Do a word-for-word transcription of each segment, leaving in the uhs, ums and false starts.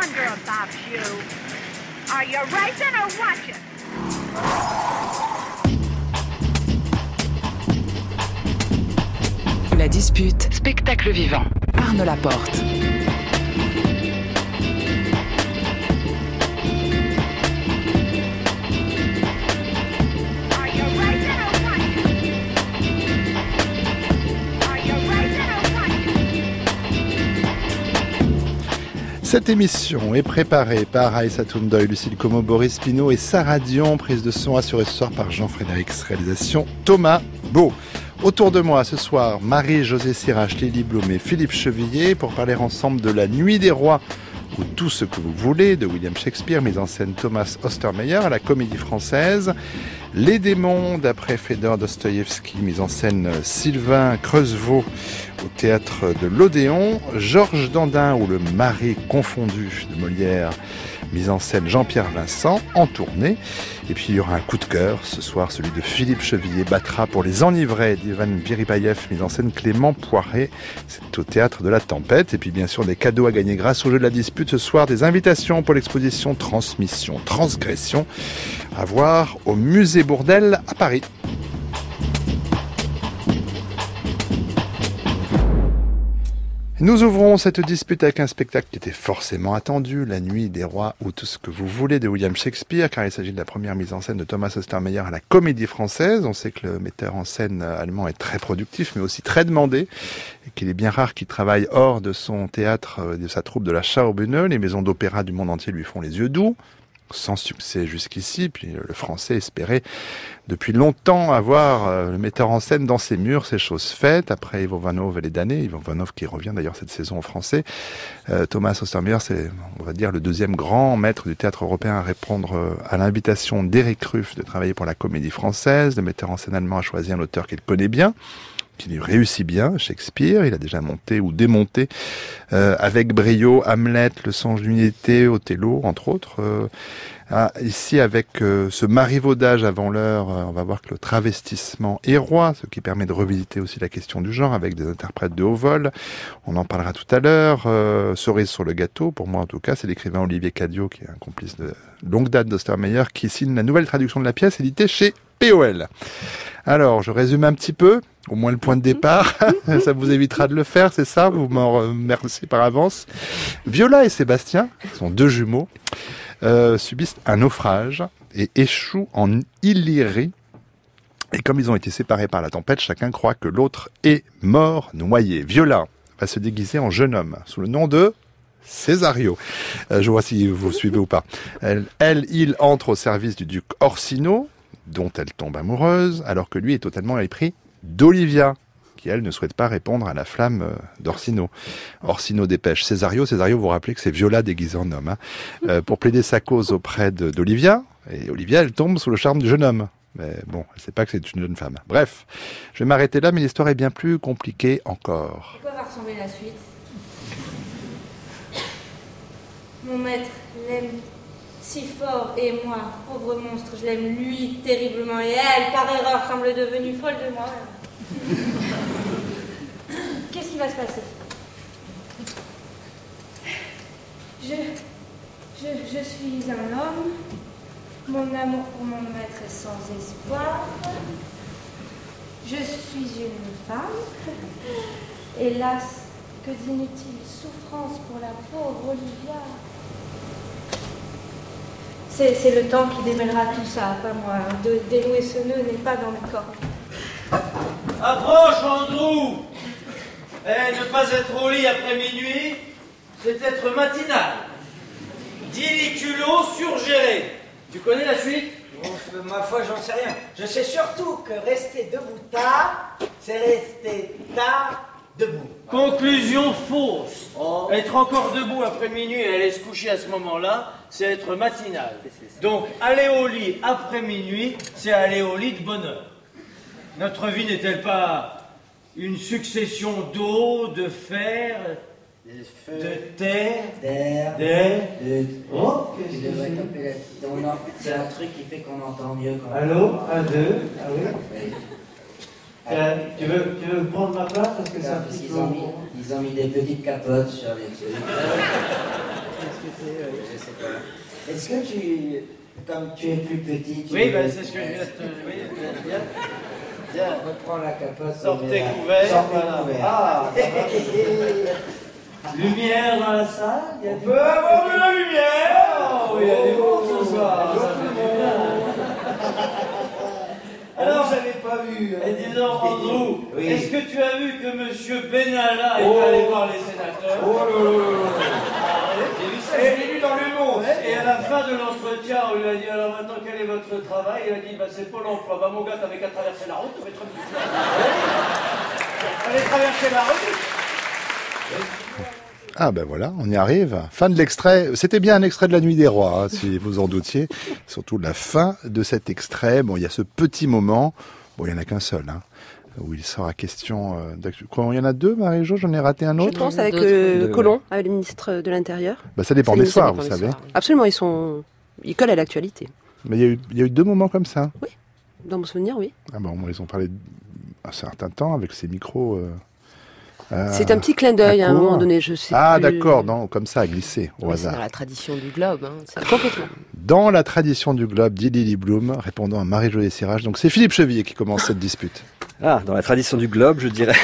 wonder about you. Are you racing or watching? La dispute, spectacle vivant. Arnaud Laporte. Cette émission est préparée par Aïssatou Ndoye, Lucille Como, Boris Pinault et Sarah Dion. Prise de son assurée ce soir par Jean-Frédéric, réalisation Thomas Beau. Autour de moi ce soir, Marie-Josée Sirach, Lily Bloom et Philippe Chevillier pour parler ensemble de La Nuit des Rois ou Tout ce que vous voulez de William Shakespeare, mise en scène Thomas Ostermeyer à la Comédie Française. Les démons d'après Fédor Dostoïevski, mise en scène Sylvain Creusevaux au théâtre de l'Odéon. Georges Dandin ou Le mari confondu de Molière, mise en scène Jean-Pierre Vincent, en tournée. Et puis il y aura un coup de cœur ce soir, celui de Philippe Chevillier, Batra pour les enivrés d'Ivan Biribayev, mise en scène Clément Poiré. C'est au théâtre de la Tempête. Et puis bien sûr des cadeaux à gagner grâce au jeu de la dispute ce soir, des invitations pour l'exposition Transmission, Transgression à voir au musée Bourdelle à Paris. Nous ouvrons cette dispute avec un spectacle qui était forcément attendu, La Nuit des Rois ou Tout ce que vous voulez de William Shakespeare, car il s'agit de la première mise en scène de Thomas Ostermeyer à la Comédie Française. On sait que le metteur en scène allemand est très productif, mais aussi très demandé, et qu'il est bien rare qu'il travaille hors de son théâtre, de sa troupe de la Schaubühne. Les maisons d'opéra du monde entier lui font les yeux doux. Sans succès jusqu'ici, puis le français espérait depuis longtemps avoir euh, le metteur en scène dans ses murs, c'est chose faite. Après Ivo Vanov et les damnés, Ivo Vanov qui revient d'ailleurs cette saison en français, euh, Thomas Ostermeyer, c'est, on va dire, le deuxième grand maître du théâtre européen à répondre euh, à l'invitation d'Éric Ruff de travailler pour la Comédie Française. Le metteur en scène allemand a choisi un auteur qu'il connaît bien, qui lui réussit bien, Shakespeare. Il a déjà monté ou démonté euh, avec brio Hamlet, Le songe d'une été, Othello, entre autres. Euh, ah, ici, avec euh, ce marivaudage avant l'heure, euh, on va voir que le travestissement est roi, ce qui permet de revisiter aussi la question du genre avec des interprètes de haut vol. On en parlera tout à l'heure. Euh, cerise sur le gâteau, pour moi en tout cas, c'est l'écrivain Olivier Cadio, qui est un complice de longue date d'Ostermeyer, qui signe la nouvelle traduction de la pièce éditée chez P O L. Alors, je résume un petit peu, au moins le point de départ, ça vous évitera de le faire, c'est ça, vous m'en remerciez par avance. Viola et Sébastien, qui sont deux jumeaux, euh, subissent un naufrage et échouent en Illyrie. Et comme ils ont été séparés par la tempête, chacun croit que l'autre est mort, noyé. Viola va se déguiser en jeune homme, sous le nom de Césario. Euh, je vois si vous suivez ou pas. Elle, elle, il entre au service du duc Orsino, dont elle tombe amoureuse, alors que lui est totalement épris d'Olivia, qui elle ne souhaite pas répondre à la flamme d'Orsino. Orsino dépêche Césario. Césario, vous vous rappelez que c'est Viola déguisée en homme, hein, euh, pour plaider sa cause auprès de, d'Olivia, et Olivia, elle tombe sous le charme du jeune homme. Mais bon, elle ne sait pas que c'est une jeune femme. Bref, je vais m'arrêter là, mais l'histoire est bien plus compliquée encore. À quoi va ressembler la suite? Mon maître l'aime si fort, et moi, pauvre monstre, je l'aime lui terriblement, et elle, par erreur, semble devenue folle de moi. Qu'est-ce qui va se passer? Je, je, je suis un homme, mon amour pour mon maître est sans espoir, je suis une femme, hélas, que d'inutiles souffrances pour la pauvre Olivia. C'est, c'est le temps qui démêlera tout ça, pas moi. De dénouer ce nœud n'est pas dans mes cordes. Approche, Andrew! Eh, ne pas être au lit après minuit, c'est être matinal. Diliculo surgéré. Tu connais la suite? Bon, ma foi, j'en sais rien. Je sais surtout que rester debout tard, c'est rester tard debout. Conclusion fausse. Oh. Être encore debout après minuit et aller se coucher à ce moment-là, c'est être matinal. Donc, aller au lit après minuit, c'est aller au lit de bonne heure. Notre vie n'est-elle pas une succession d'eau, de fer, de, feu, de terre, d'air, d'air, de... Oh, Tu qu'est-ce que devrais c'est? taper la... Non, non, c'est un truc qui fait qu'on entend mieux quand même. Allô? Un, deux. Ah oui? Oui. Euh, tu, veux, tu veux prendre ma place parce que c'est un Parce petit qu'ils peu... ont mis, ils ont mis des petites capotes sur les trucs. oui, je sais pas. Est-ce que tu, comme tu es plus petit, tu Oui, ben c'est ce que je viens de te dire. Tiens, reprends la capote. Sortez couvert. Sortez Voilà. couvert. Ah, lumière dans la salle. Il y a On peut avoir de la lumière. Oh, il y a du monde ce soir. Ça fait du bien. Alors, j'avais pas vu. Et disons, Andrew, Oui. est-ce que tu as vu que M. Benalla est Oh. allé voir les sénateurs? Oh là là là là. Ah, oui, j'ai vu ça. Et je l'ai lu dans Le Monde. Et à la fin de l'entretien, on lui a dit, alors maintenant quel est votre travail? Il a dit, bah, c'est Pôle emploi. Bah mon gars, t'avais qu'à traverser la route, t'avais trop de T'avais traversé la route. Ah ben voilà, on y arrive. Fin de l'extrait. C'était bien un extrait de La Nuit des Rois, hein, si vous en doutiez. Surtout la fin de cet extrait. Bon, il y a ce petit moment. Bon, il n'y en a qu'un seul, hein, où il sera question euh, d'actu. Quoi, il y en a deux, Marie-Jo? J'en ai raté un autre? Je pense avec euh, Collomb, avec le ministre de l'Intérieur. Bah, ça dépend Ça des dépend soirs, des vous soirs, savez. oui. Absolument, ils sont, ils collent à l'actualité. Mais il y a eu, il y a eu deux moments comme ça. Oui, dans mon souvenir, oui. Ah bon, ils ont parlé un certain temps avec ces micros. Euh, euh, C'est un petit clin d'œil à un court. moment donné, je sais Ah plus. d'accord, non, comme ça, à glisser au Mais c'est dans hasard. la tradition du globe. Hein. C'est- Complètement. Dans la tradition du globe, dit Lily Bloom, répondant à Marie-Jo Desirage. Donc c'est Philippe Chevillet qui commence cette dispute. Ah, dans la tradition du globe, je dirais.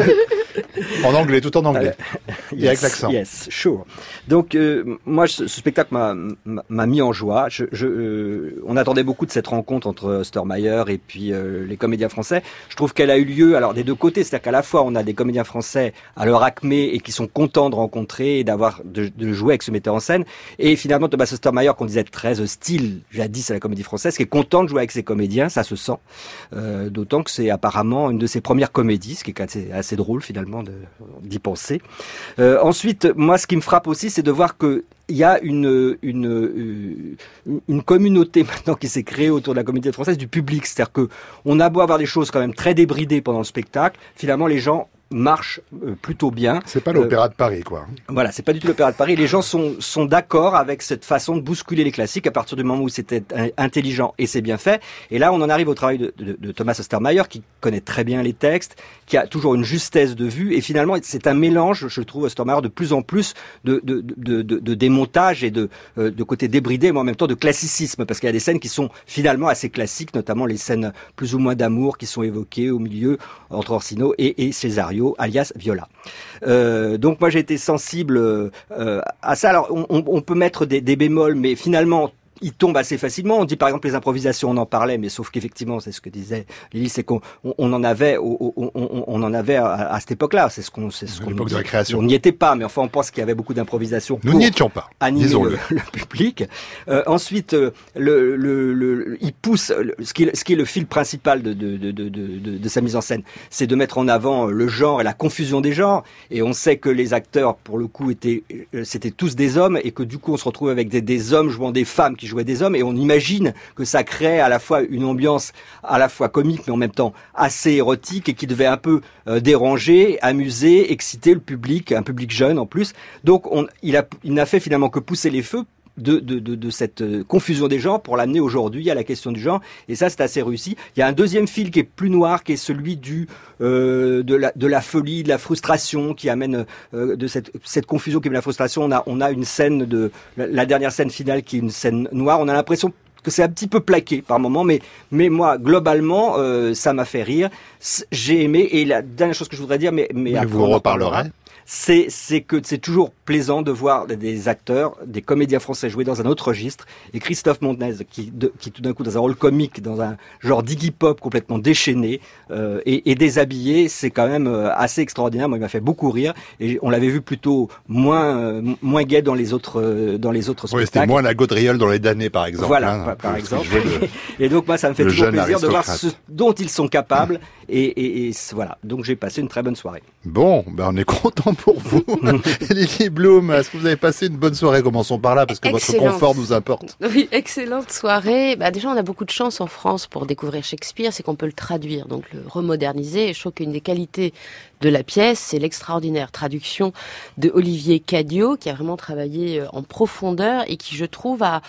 En anglais, tout en anglais. Et avec Yes, l'accent. Yes, sure. Donc, euh, moi, ce, ce spectacle m'a, m'a, m'a mis en joie. Je, je, euh, on attendait beaucoup de cette rencontre entre Ostermayer et puis euh, les comédiens français. Je trouve qu'elle a eu lieu, alors des deux côtés, c'est-à-dire qu'à la fois, on a des comédiens français à leur acmé et qui sont contents de rencontrer et d'avoir de, de jouer avec ce metteur en scène. Et finalement, Thomas Ostermayer, qu'on disait très hostile jadis à la comédie française, qui est content de jouer avec ses comédiens, ça se sent. Euh, d'autant que c'est apparemment une de ses premières comédies, ce qui est assez, assez drôle finalement de, d'y penser. Euh, ensuite, moi, ce qui me frappe aussi, c'est de voir que il y a une, une, une communauté maintenant qui s'est créée autour de la comédie française du public. C'est-à-dire que on a beau avoir des choses quand même très débridées pendant le spectacle, finalement les gens marche euh, plutôt bien. C'est pas l'opéra de Paris, quoi. Voilà, c'est pas du tout l'opéra de Paris. Les gens sont sont d'accord avec cette façon de bousculer les classiques à partir du moment où c'était intelligent et c'est bien fait. Et là, on en arrive au travail de, de, de Thomas Ostermayer qui connaît très bien les textes, qui a toujours une justesse de vue. Et finalement, c'est un mélange, je trouve, Ostermayer de plus en plus de de de, de, de démontage et de euh, de côté débridé, mais en même temps de classicisme, parce qu'il y a des scènes qui sont finalement assez classiques, notamment les scènes plus ou moins d'amour qui sont évoquées au milieu entre Orsino et, et Cesario, alias Viola. Euh, donc moi j'ai été sensible euh, à ça. Alors on, on peut mettre des, des bémols, mais finalement il tombe assez facilement. On dit par exemple les improvisations, on en parlait, mais sauf qu'effectivement, c'est ce que disait Lily, c'est qu'on on, on en avait, on, on, on en avait à, à cette époque-là. C'est ce qu'on, c'est ce qu'on. L'époque de la création. On n'y était pas, mais enfin on pense qu'il y avait beaucoup d'improvisation. Nous n'y étions pas. Animer le, le public. Euh, ensuite, le, le, le, il pousse ce qui, est, ce qui est le fil principal de, de, de, de, de, de sa mise en scène, c'est de mettre en avant le genre et la confusion des genres. Et on sait que les acteurs, pour le coup, étaient, c'était tous des hommes, et que du coup, on se retrouve avec des, des hommes jouant des femmes qui jouaient des hommes, et on imagine que ça crée à la fois une ambiance à la fois comique mais en même temps assez érotique, et qui devait un peu euh, déranger, amuser, exciter le public, un public jeune en plus. Donc on, il a, il n'a fait finalement que pousser les feux de, de, de, de cette confusion des genres pour l'amener aujourd'hui à la question du genre, et ça c'est assez réussi. Il y a un deuxième fil qui est plus noir, qui est celui du euh, de la de la folie, de la frustration, qui amène euh, de cette cette confusion qui amène la frustration. On a on a une scène de la, la dernière scène finale qui est une scène noire. On a l'impression que c'est un petit peu plaqué par moment, mais mais moi globalement euh, ça m'a fait rire. J'ai aimé, et la dernière chose que je voudrais dire, mais mais, mais après, vous on en reparlerez. reparlera, c'est c'est que c'est toujours plaisant de voir des acteurs, des comédiens français jouer dans un autre registre. Et Christophe Montenez, qui, de, qui tout d'un coup dans un rôle comique, dans un genre d'Iggy Pop complètement déchaîné euh, et, et déshabillé, c'est quand même euh, assez extraordinaire. Moi, il m'a fait beaucoup rire. Et on l'avait vu plutôt moins euh, moins gai dans les autres euh, dans les autres oui, spectacles. C'était moins la Gaudriole dans Les Damnés, par exemple. Voilà, hein, par, par exemple. Le, et donc moi, ça me fait toujours plaisir de voir aristocrate. ce dont ils sont capables. Et, et, et voilà. Donc j'ai passé une très bonne soirée. Bon, ben on est content pour vous. Lily Bloom, est-ce que vous avez passé une bonne soirée? Commençons par là, parce que Excellent. votre confort nous importe. Oui, excellente soirée. Bah, déjà, on a beaucoup de chance en France pour découvrir Shakespeare, c'est qu'on peut le traduire, donc le remoderniser. Et je trouve qu'une des qualités de la pièce, c'est l'extraordinaire traduction de Olivier Cadiot, qui a vraiment travaillé en profondeur et qui, je trouve, a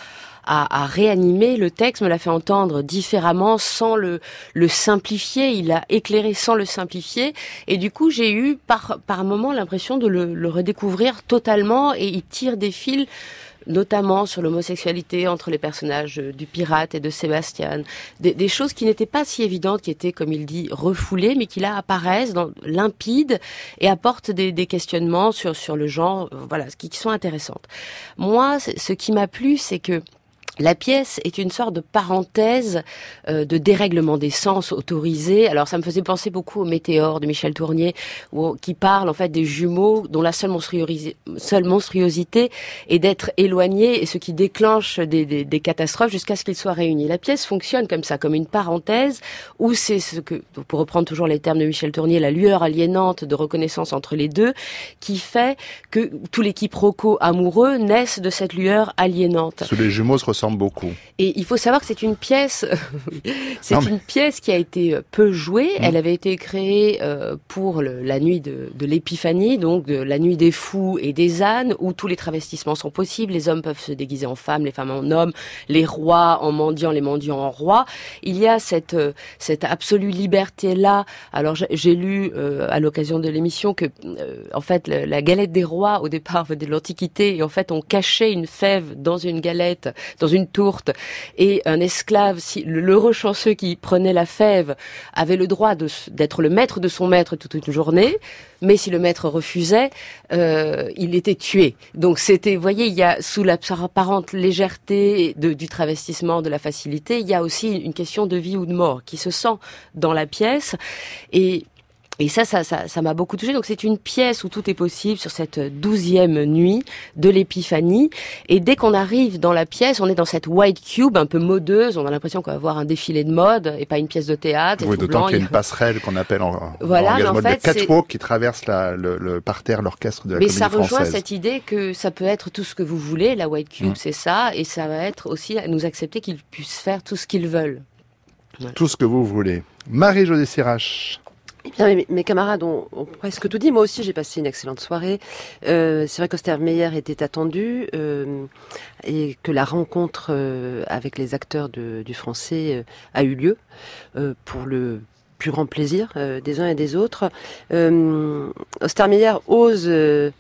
a, a réanimé le texte, me l'a fait entendre différemment, sans le, le simplifier. Il a éclairé sans le simplifier. Et du coup, j'ai eu par, par moment l'impression de le, le redécouvrir totalement, et il tire des fils notamment sur l'homosexualité entre les personnages du pirate et de Sébastien, des, des choses qui n'étaient pas si évidentes, qui étaient, comme il dit, refoulées, mais qui là apparaissent dans, limpides et apportent des, des questionnements sur, sur le genre, voilà, qui, qui sont intéressantes. Moi, ce qui m'a plu, c'est que la pièce est une sorte de parenthèse euh, de dérèglement des sens autorisé. Alors ça me faisait penser beaucoup au Météore de Michel Tournier, où, qui parle en fait des jumeaux dont la seule, monstruosi- seule monstruosité est d'être éloignés, et ce qui déclenche des, des, des catastrophes jusqu'à ce qu'ils soient réunis. La pièce fonctionne comme ça, comme une parenthèse, où c'est ce que, pour reprendre toujours les termes de Michel Tournier, la lueur aliénante de reconnaissance entre les deux, qui fait que tous les quiproquos amoureux naissent de cette lueur aliénante. Sous les jumeaux se ressemblent beaucoup. Et il faut savoir que c'est une pièce, c'est non, mais... une pièce qui a été peu jouée. Mmh. Elle avait été créée euh, pour le, la nuit de, de l'Épiphanie, donc de la nuit des fous et des ânes, où tous les travestissements sont possibles. Les hommes peuvent se déguiser en femmes, les femmes en hommes, les rois en mendiants, les mendiants en rois. Il y a cette euh, cette absolue liberté là. Alors j'ai, j'ai lu euh, à l'occasion de l'émission que euh, en fait le, la galette des rois au départ venait de l'Antiquité, et en fait on cachait une fève dans une galette, dans une tourte, et un esclave, si, l'heureux chanceux qui prenait la fève avait le droit de, d'être le maître de son maître toute une journée, mais si le maître refusait, euh, il était tué. Donc c'était, vous voyez, il y a sous la apparente légèreté de, du travestissement, de la facilité, il y a aussi une question de vie ou de mort qui se sent dans la pièce, et Et ça, ça, ça, ça m'a beaucoup touchée. Donc c'est une pièce où tout est possible sur cette douzième nuit de l'Épiphanie. Et dès qu'on arrive dans la pièce, on est dans cette white cube un peu modeuse. On a l'impression qu'on va voir un défilé de mode et pas une pièce de théâtre. Oui, d'autant blanc, qu'il y a une passerelle qu'on appelle en, voilà, en langage mode en fait, le catwalk qui traverse la, le, le parterre, l'orchestre de la mais Comédie Française. Mais ça Française. rejoint cette idée que ça peut être tout ce que vous voulez. La white cube, mmh. c'est ça. Et ça va être aussi nous accepter qu'ils puissent faire tout ce qu'ils veulent. Voilà. Tout ce que vous voulez. Marie-Josée Sirache. Eh bien, mes, mes camarades ont, ont presque tout dit. Moi aussi, j'ai passé une excellente soirée. Euh, c'est vrai qu'Ostermeyer était attendu euh, et que la rencontre euh, avec les acteurs de, du français euh, a eu lieu euh, pour le plus grand plaisir euh, des uns et des autres. Euh, Ostermeyer ose... Euh,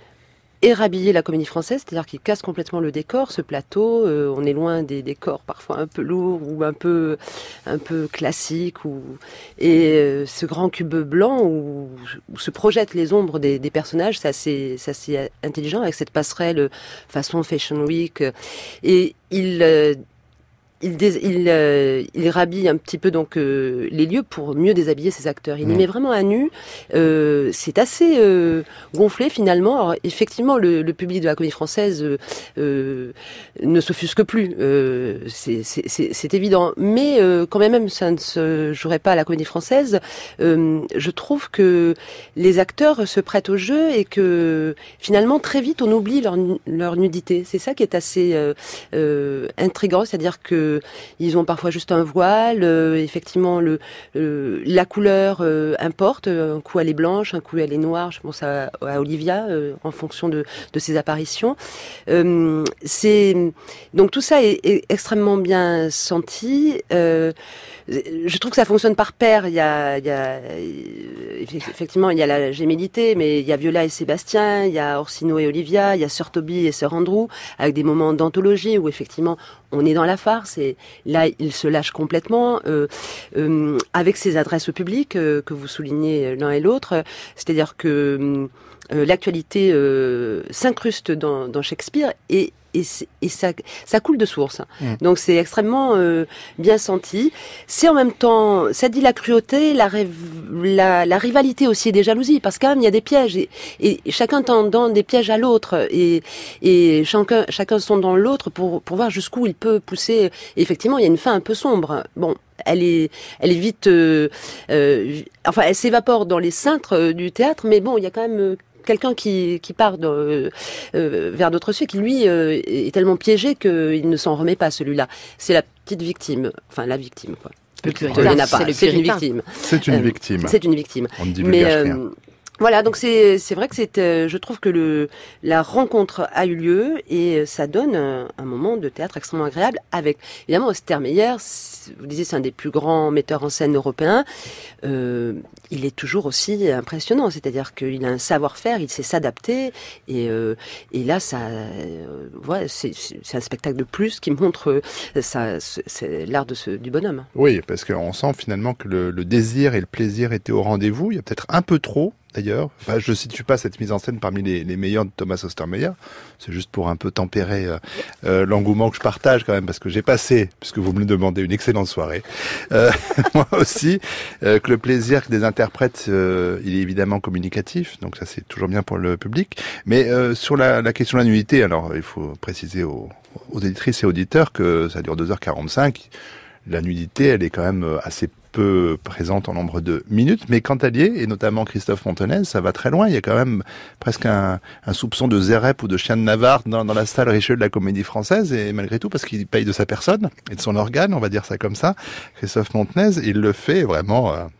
et rhabiller la Comédie Française, c'est-à-dire qu'il casse complètement le décor, ce plateau. Euh, on est loin des décors parfois un peu lourds ou un peu un peu classiques, ou et euh, ce grand cube blanc où, où se projettent les ombres des, des personnages, c'est assez, c'est assez intelligent avec cette passerelle façon Fashion Week. Et il euh, Il, dés, il, euh, il rhabille un petit peu donc euh, les lieux pour mieux déshabiller ses acteurs. Il mmh. les met vraiment à nu. Euh, c'est assez euh, gonflé finalement. Alors, effectivement, le, le public de la Comédie Française euh, euh, ne s'offusque plus. Euh, c'est, c'est, c'est, c'est évident. Mais euh, quand même, ça ne se jouerait pas à la Comédie Française. Euh, je trouve que les acteurs se prêtent au jeu et que finalement très vite on oublie leur, leur nudité. C'est ça qui est assez euh, euh, intriguant, c'est-à-dire que ils ont parfois juste un voile, euh, effectivement le, euh, la couleur euh, importe, un coup elle est blanche, un coup elle est noire, je pense à, à Olivia euh, en fonction de, de ses apparitions. Euh, c'est, donc tout ça est, est extrêmement bien senti. Euh, je trouve que ça fonctionne par paire. Il y a, il y a effectivement il y a la gémellité, mais il y a Viola et Sébastien, il y a Orsino et Olivia, il y a Sir Toby et Sir Andrew, avec des moments d'anthologie où effectivement on est dans la farce et là il se lâche complètement euh, euh, avec ses adresses au public euh, que vous soulignez l'un et l'autre. C'est-à-dire que euh, l'actualité euh, s'incruste dans, dans Shakespeare et Et, et ça, ça coule de source. Mmh. Donc c'est extrêmement euh, bien senti. C'est en même temps, ça dit la cruauté, la, la, la rivalité aussi et des jalousies, parce quand même il y a des pièges et, et chacun tendant des pièges à l'autre et, et chacun, chacun sondant l'autre pour, pour voir jusqu'où il peut pousser. Et effectivement, il y a une fin un peu sombre. Bon, elle est, elle est vite, euh, euh, enfin, elle s'évapore dans les cintres du théâtre, mais bon, il y a quand même euh, quelqu'un qui, qui part de, euh, vers d'autres cieux, qui lui euh, est tellement piégé qu'il ne s'en remet pas, celui-là. C'est la petite victime, enfin la victime, quoi. Le plus il n'y en a pas, c'est, c'est, c'est une victime. C'est une euh, victime. C'est une victime. On ne dit mais, euh, rien. Voilà, donc c'est c'est vrai que c'est, euh, je trouve que le la rencontre a eu lieu et ça donne un, un moment de théâtre extrêmement agréable avec évidemment Ostermeyer. Vous disiez c'est un des plus grands metteurs en scène européens. Euh, il est toujours aussi impressionnant, c'est-à-dire qu'il a un savoir-faire, il sait s'adapter et euh, et là ça, euh, ouais, c'est c'est un spectacle de plus qui montre euh, ça, c'est l'art de ce du bonhomme. Oui, parce qu'on sent finalement que le, le désir et le plaisir étaient au rendez-vous. Il y a peut-être un peu trop. D'ailleurs, enfin, je ne situe pas cette mise en scène parmi les, les meilleurs de Thomas Ostermeyer. C'est juste pour un peu tempérer euh, euh, l'engouement que je partage quand même, parce que j'ai passé, puisque vous me le demandez, une excellente soirée. Euh, moi aussi, euh, que le plaisir des interprètes, euh, il est évidemment communicatif, donc ça c'est toujours bien pour le public. Mais euh, sur la, la question de la nullité, alors il faut préciser aux, aux éditrices et auditeurs que ça dure deux heures quarante-cinq. La nudité, elle est quand même assez peu présente en nombre de minutes, mais quand elle y est, et notamment Christophe Montenez, ça va très loin. Il y a quand même presque un, un soupçon de Zérep ou de chien de Navarre dans, dans la salle Richelieu de la Comédie Française, et malgré tout, parce qu'il paye de sa personne et de son organe, on va dire ça comme ça, Christophe Montenez, il le fait vraiment euh,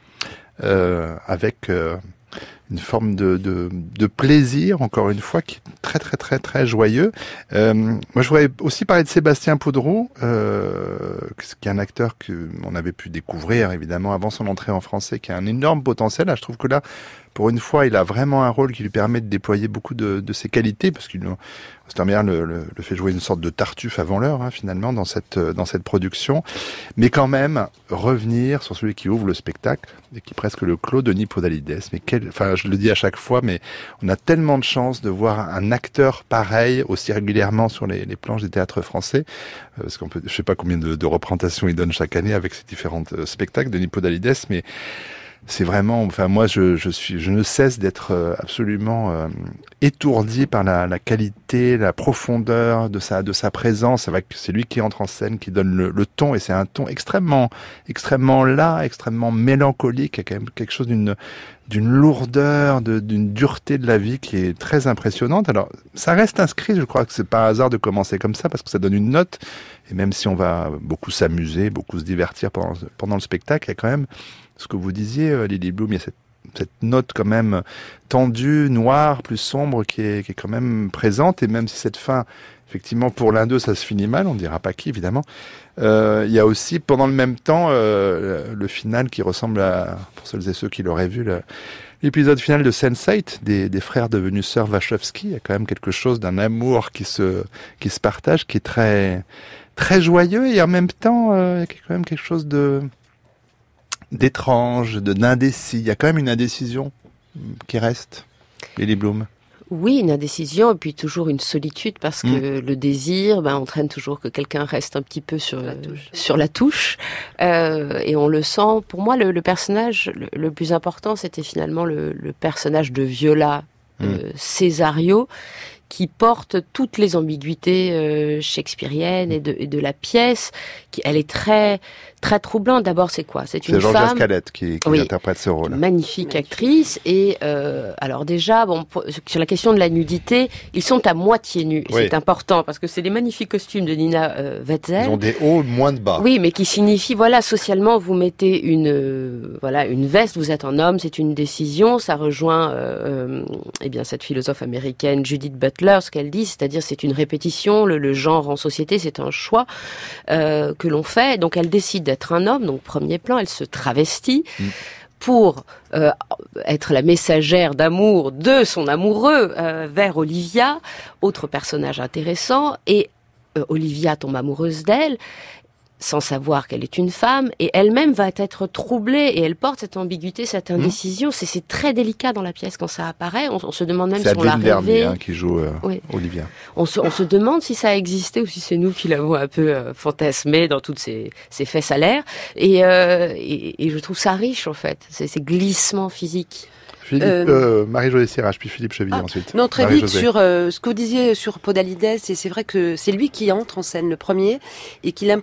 euh, avec... Euh, une forme de, de, de plaisir, encore une fois, qui est très très très très joyeux. Euh, moi, je voudrais aussi parler de Sébastien Poudreau, euh, qui est un acteur qu'on avait pu découvrir, évidemment, avant son entrée en français, qui a un énorme potentiel. Là, je trouve que là, pour une fois, il a vraiment un rôle qui lui permet de déployer beaucoup de, de ses qualités, parce qu'il Ostermeyer le, le, le fait jouer une sorte de Tartuffe avant l'heure, hein, finalement, dans cette, dans cette production. Mais quand même, revenir sur celui qui ouvre le spectacle, et qui est presque le clos, Denis Podalides. Mais quel, enfin, je le dis à chaque fois, mais on a tellement de chance de voir un acteur pareil aussi régulièrement sur les, les planches des théâtres français, euh, parce qu'on peut, je sais pas combien de, de représentations il donne chaque année avec ces différents euh, spectacles, Denis Podalides, mais c'est vraiment, enfin moi je, je suis, je ne cesse d'être absolument euh, étourdi par la, la qualité, la profondeur de sa de sa présence. C'est lui qui entre en scène, qui donne le, le ton, et c'est un ton extrêmement, extrêmement las, extrêmement mélancolique. Il y a quand même quelque chose d'une d'une lourdeur, de, d'une dureté de la vie qui est très impressionnante. Alors ça reste inscrit, je crois que c'est pas un hasard de commencer comme ça, parce que ça donne une note. Et même si on va beaucoup s'amuser, beaucoup se divertir pendant pendant le spectacle, il y a quand même ce que vous disiez, Lily Bloom, il y a cette, cette note quand même tendue, noire, plus sombre, qui est, qui est quand même présente. Et même si cette fin, effectivement, pour l'un d'eux, ça se finit mal, on ne dira pas qui, évidemment, euh, il y a aussi, pendant le même temps, euh, le final qui ressemble à, pour celles et ceux qui l'auraient vu, le, l'épisode final de Sense eight, des, des frères devenus sœurs Wachowski. Il y a quand même quelque chose d'un amour qui se, qui se partage, qui est très, très joyeux, et en même temps, euh, il y a quand même quelque chose de... d'étrange, de d'indécis. Il y a quand même une indécision qui reste, Lily Bloom. Oui, une indécision, et puis toujours une solitude, parce que mmh. le désir ben, entraîne toujours que quelqu'un reste un petit peu sur la touche. Sur la touche. Euh, et on le sent. Pour moi, le, le personnage le, le plus important, c'était finalement le, le personnage de Viola mmh. euh, Cesario, qui porte toutes les ambiguïtés euh, shakespeariennes et de, et de la pièce. Qui, elle est très très troublante. D'abord, c'est quoi? C'est une c'est Georgia femme Scalette qui, qui oui, interprète ce rôle. Magnifique actrice. Et euh, alors déjà, bon, pour, sur la question de la nudité, ils sont à moitié nus. Oui. C'est important parce que c'est les magnifiques costumes de Nina euh, Wetzel. Ils ont des hauts, moins de bas. Oui, mais qui signifie, voilà, socialement, vous mettez une euh, voilà une veste, vous êtes un homme, c'est une décision. Ça rejoint euh, euh, eh bien cette philosophe américaine Judith Butler, ce qu'elle dit, c'est-à-dire c'est une répétition. Le, le genre en société, c'est un choix euh, que l'on fait. Donc elle décide d'être un homme, donc premier plan, elle se travestit mmh. pour euh, être la messagère d'amour de son amoureux euh, vers Olivia, autre personnage intéressant, et euh, Olivia tombe amoureuse d'elle, sans savoir qu'elle est une femme, et elle-même va être troublée, et elle porte cette ambiguïté, cette indécision. Mmh. C'est, c'est très délicat dans la pièce quand ça apparaît. On, on se demande même c'est si on l'a rêvé. C'est hein, qui joue euh, oui. Olivia. On se, on se demande si ça a existé ou si c'est nous qui l'avons un peu euh, fantasmé dans toutes ces, ces faits salaires. Et, euh, et, et je trouve ça riche, en fait, ces, ces glissements physiques. Philippe, euh, euh, Marie-Josée Sirage, puis Philippe Cheville ah, ensuite. Non, très vite sur euh, ce que vous disiez sur Podalides, et c'est vrai que c'est lui qui entre en scène le premier et qui impose une,